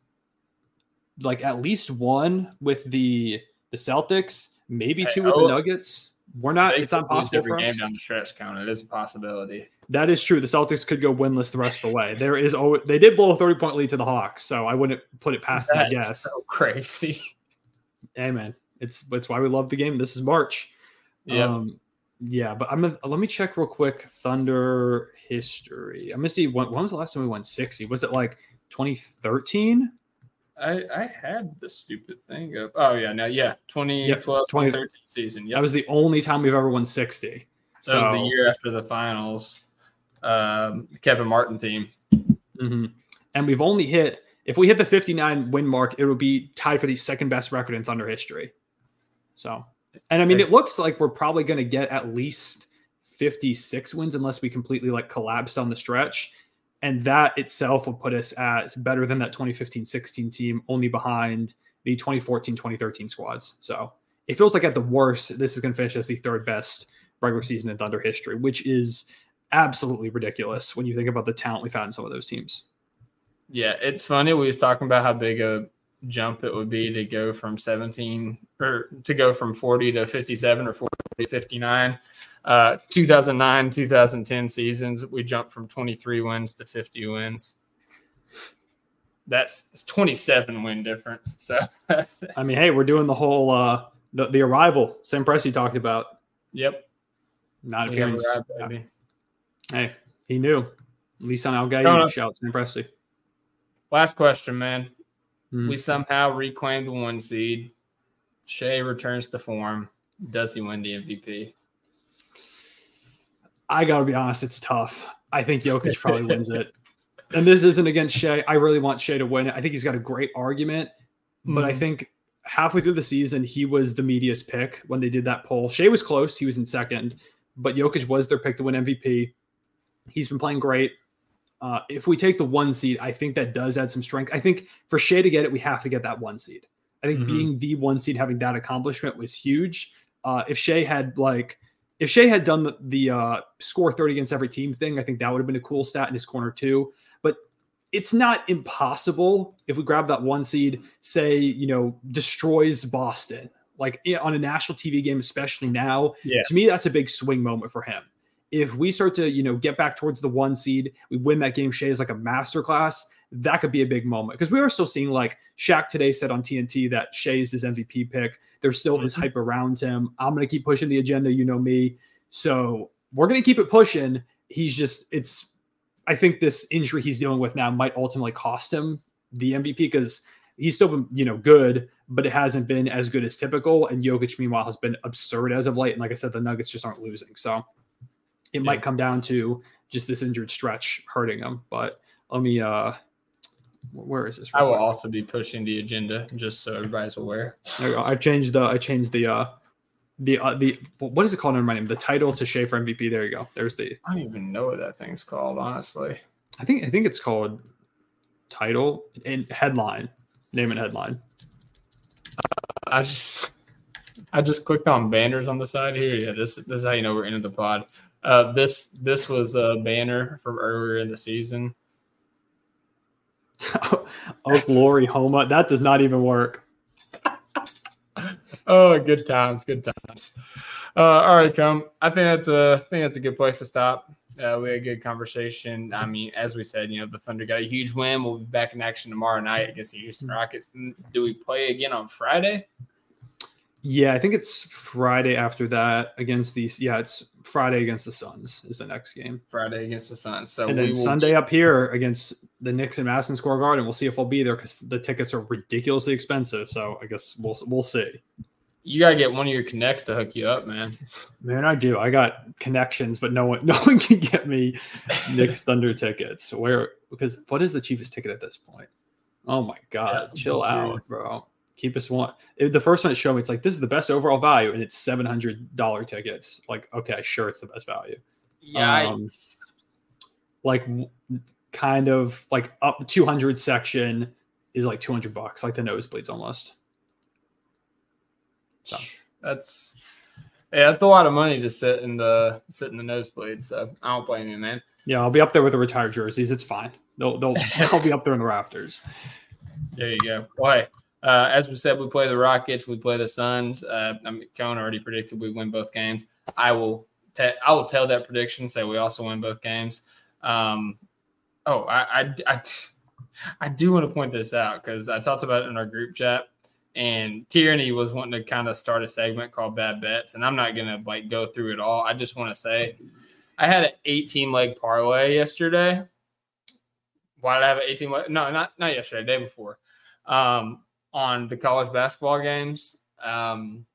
like at least one with the the Celtics, maybe two hey, with oh, the Nuggets. We're not. It's not possible every for us. Game down the stretch count. It is a possibility. That is true. The Celtics could go winless the rest of the way. There is always, they did blow a thirty point lead to the Hawks, so I wouldn't put it past That's that guess. So crazy. Hey man, it's it's why we love the game. This is March. Yeah. Um, yeah, but I'm gonna let me check real quick. Thunder history. I'm gonna see when, when was the last time we won sixty? Was it like twenty thirteen? I, I had the stupid thing of oh yeah no yeah twenty twelve yep, twenty thirteen season. Yep. That was the only time we've ever won sixty. That so, was the year after the finals. Um, Kevin Martin team. Mm-hmm. And we've only hit if we hit the fifty-nine win mark, it would be tied for the second best record in Thunder history. So, and I mean, it looks like we're probably going to get at least fifty-six wins unless we completely like collapsed on the stretch. And that itself will put us at better than that twenty fifteen sixteen team, only behind the twenty fourteen twenty thirteen squads. So it feels like at the worst, this is going to finish as the third best regular season in Thunder history, which is absolutely ridiculous when you think about the talent we've had in some of those teams. Yeah, it's funny. We was talking about how big a jump it would be to go from seventeen or to go from forty to fifty-seven or forty to fifty-nine. Uh, two thousand nine, two thousand ten seasons, we jumped from twenty-three wins to fifty wins. That's twenty-seven win difference. So, I mean, hey, we're doing the whole uh, the, the arrival Sam Presti talked about. Yep. Not appearance. Yeah. Hey, he knew. At least on Al Gaid, shout Sam Presti. Last question, man. Mm-hmm. We somehow reclaimed the one seed. Shea returns to form. Does he win the M V P? I got to be honest, it's tough. I think Jokic probably wins it. And this isn't against Shea. I really want Shea to win it. I think he's got a great argument. Mm-hmm. But I think halfway through the season, he was the media's pick when they did that poll. Shea was close. He was in second. But Jokic was their pick to win M V P. He's been playing great. Uh, if we take the one seed, I think that does add some strength. I think for Shea to get it, we have to get that one seed. I think mm-hmm. being the one seed, having that accomplishment was huge. Uh, if Shea had like, if Shea had done the, the uh, score thirty against every team thing, I think that would have been a cool stat in his corner too. But it's not impossible if we grab that one seed, say, you know, destroys Boston, like on a national T V game, especially now. Yeah. To me, that's a big swing moment for him. If we start to, you know, get back towards the one seed, we win that game, Shea is like a masterclass. That could be a big moment because we are still seeing like Shaq today said on T N T that Shea is his M V P pick. There still is hype around him. I'm going to keep pushing the agenda. You know me. So we're going to keep it pushing. He's just, it's, I think this injury he's dealing with now might ultimately cost him the M V P because he's still been, you know, good, but it hasn't been as good as typical. And Jokic, meanwhile, has been absurd as of late. And like I said, the Nuggets just aren't losing. So it yeah. might come down to just this injured stretch hurting him. But let me, uh, where is this? I will also be pushing the agenda just so everybody's aware. There we go. I've changed the, I changed the, uh, the, uh, the, what is it called? Never mind. The title to Shea for M V P. There you go. There's the, I don't even know what that thing's called, honestly. I think, I think it's called title and headline, name and headline. I just, I just clicked on banners on the side here. Yeah, this, this is how you know we're into the pod. Uh, this, this was a banner from earlier in the season. Oh, glory, Homa. That does not even work. Oh, good times, good times. Uh, all right, come. I think that's a, I think that's a good place to stop. Uh, we had a good conversation. I mean, as we said, you know, the Thunder got a huge win. We'll be back in action tomorrow night against the Houston Rockets. Do we play again on Friday? Yeah, I think it's Friday after that against the – yeah, it's Friday against the Suns is the next game. Friday against the Suns. So and then we will Sunday be- up here against the Knicks and Madison Square Garden. We'll see if I'll be there because the tickets are ridiculously expensive. So I guess we'll we'll see. You got to get one of your connects to hook you up, man. Man, I do. I got connections, but no one no one can get me Knicks Thunder tickets. Where because what is the cheapest ticket at this point? Oh, my God. Yeah, Chill out, curious. bro. Keep us one. It, the first one it showed me, it's like, this is the best overall value, and it's seven hundred dollars tickets. Like, okay, sure, it's the best value. Yeah. Um, like, kind of like up two hundred section is like two hundred bucks, like the nosebleeds almost. So. That's yeah, that's a lot of money to sit in the sit in the nosebleeds. So I don't blame you, man. Yeah, I'll be up there with the retired jerseys. It's fine. They'll they'll I'll be up there in the rafters. There you go. Well, hey, uh, as we said, we play the Rockets, we play the Suns. Uh, I mean, Cohen already predicted we win both games. I will te- I will tell that prediction. Say we also win both games. Um, oh, I I, I I do want to point this out because I talked about it in our group chat. And Tierney was wanting to kind of start a segment called Bad Bets, and I'm not going to like go through it all. I just want to say I had an eighteen-leg parlay yesterday. Why did I have an eighteen-leg? No, not not yesterday, the day before, um, on the college basketball games. Um,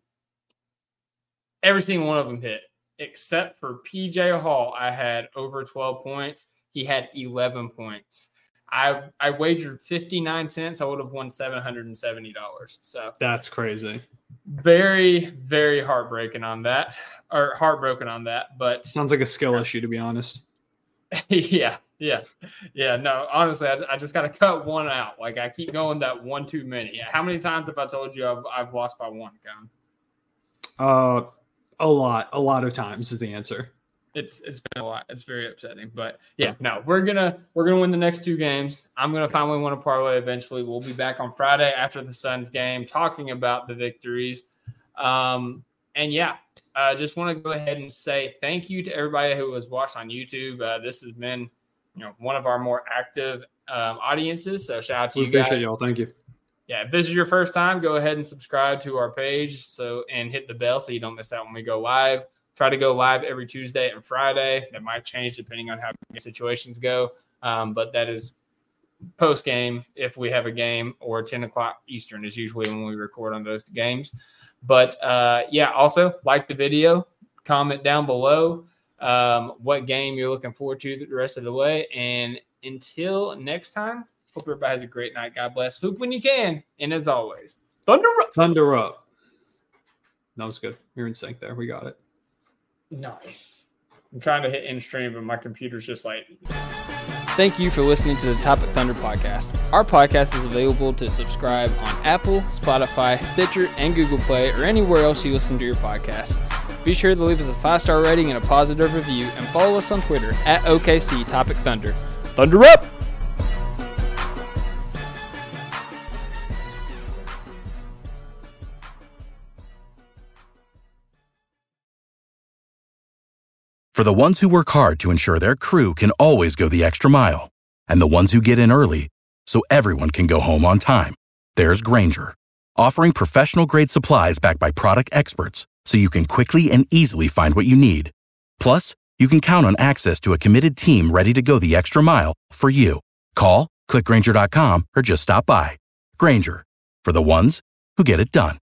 every single one of them hit, except for P J Hall. I had over twelve points. He had eleven points. I I wagered fifty-nine cents. I would have won seven hundred seventy dollars. So that's crazy. Very, very heartbreaking on that, or heartbroken on that. But sounds like a skill issue, to be honest. yeah, yeah, yeah. No, honestly, I, I just got to cut one out. Like I keep going that one too many. How many times have I told you I've I've lost by one, Cam? Uh, a lot, a lot of times is the answer. It's it's been a lot. It's very upsetting, but yeah, no, we're gonna we're gonna win the next two games. I'm gonna finally win a parlay eventually. We'll be back on Friday after the Suns game, talking about the victories. Um, and yeah, I uh, just want to go ahead and say thank you to everybody who has watched on YouTube. Uh, this has been, you know, one of our more active um, audiences. So shout out to we you guys. Appreciate y'all. Thank you. Yeah, if this is your first time, go ahead and subscribe to our page. So and hit the bell so you don't miss out when we go live. Try to go live every Tuesday and Friday. That might change depending on how situations go. Um, but that is post game if we have a game, or ten o'clock Eastern is usually when we record on those games. But uh, yeah, also like the video, comment down below um, what game you're looking forward to the rest of the way. And until next time, hope everybody has a great night. God bless. Hoop when you can. And as always, Thunder up. Thunder up. That was good. You're in sync there. We got it. Nice. I'm trying to hit end stream, but my computer's just like. Thank you for listening to the Topic Thunder podcast. Our podcast is available to subscribe on Apple, Spotify, Stitcher, and Google Play, or anywhere else you listen to your podcast. Be sure to leave us a five-star rating and a positive review, and follow us on Twitter at O K C Topic Thunder. Thunder up! For the ones who work hard to ensure their crew can always go the extra mile, and the ones who get in early so everyone can go home on time, there's Grainger, offering professional-grade supplies backed by product experts so you can quickly and easily find what you need. Plus, you can count on access to a committed team ready to go the extra mile for you. Call, click Grainger dot com, or just stop by. Grainger, for the ones who get it done.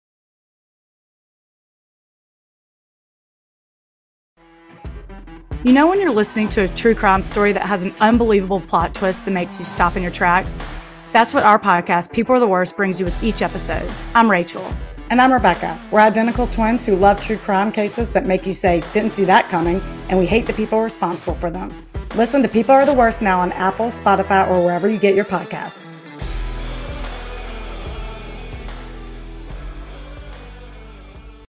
You know when you're listening to a true crime story that has an unbelievable plot twist that makes you stop in your tracks? That's what our podcast, People Are the Worst, brings you with each episode. I'm Rachel. And I'm Rebecca. We're identical twins who love true crime cases that make you say, didn't see that coming, and we hate the people responsible for them. Listen to People Are the Worst now on Apple, Spotify, or wherever you get your podcasts.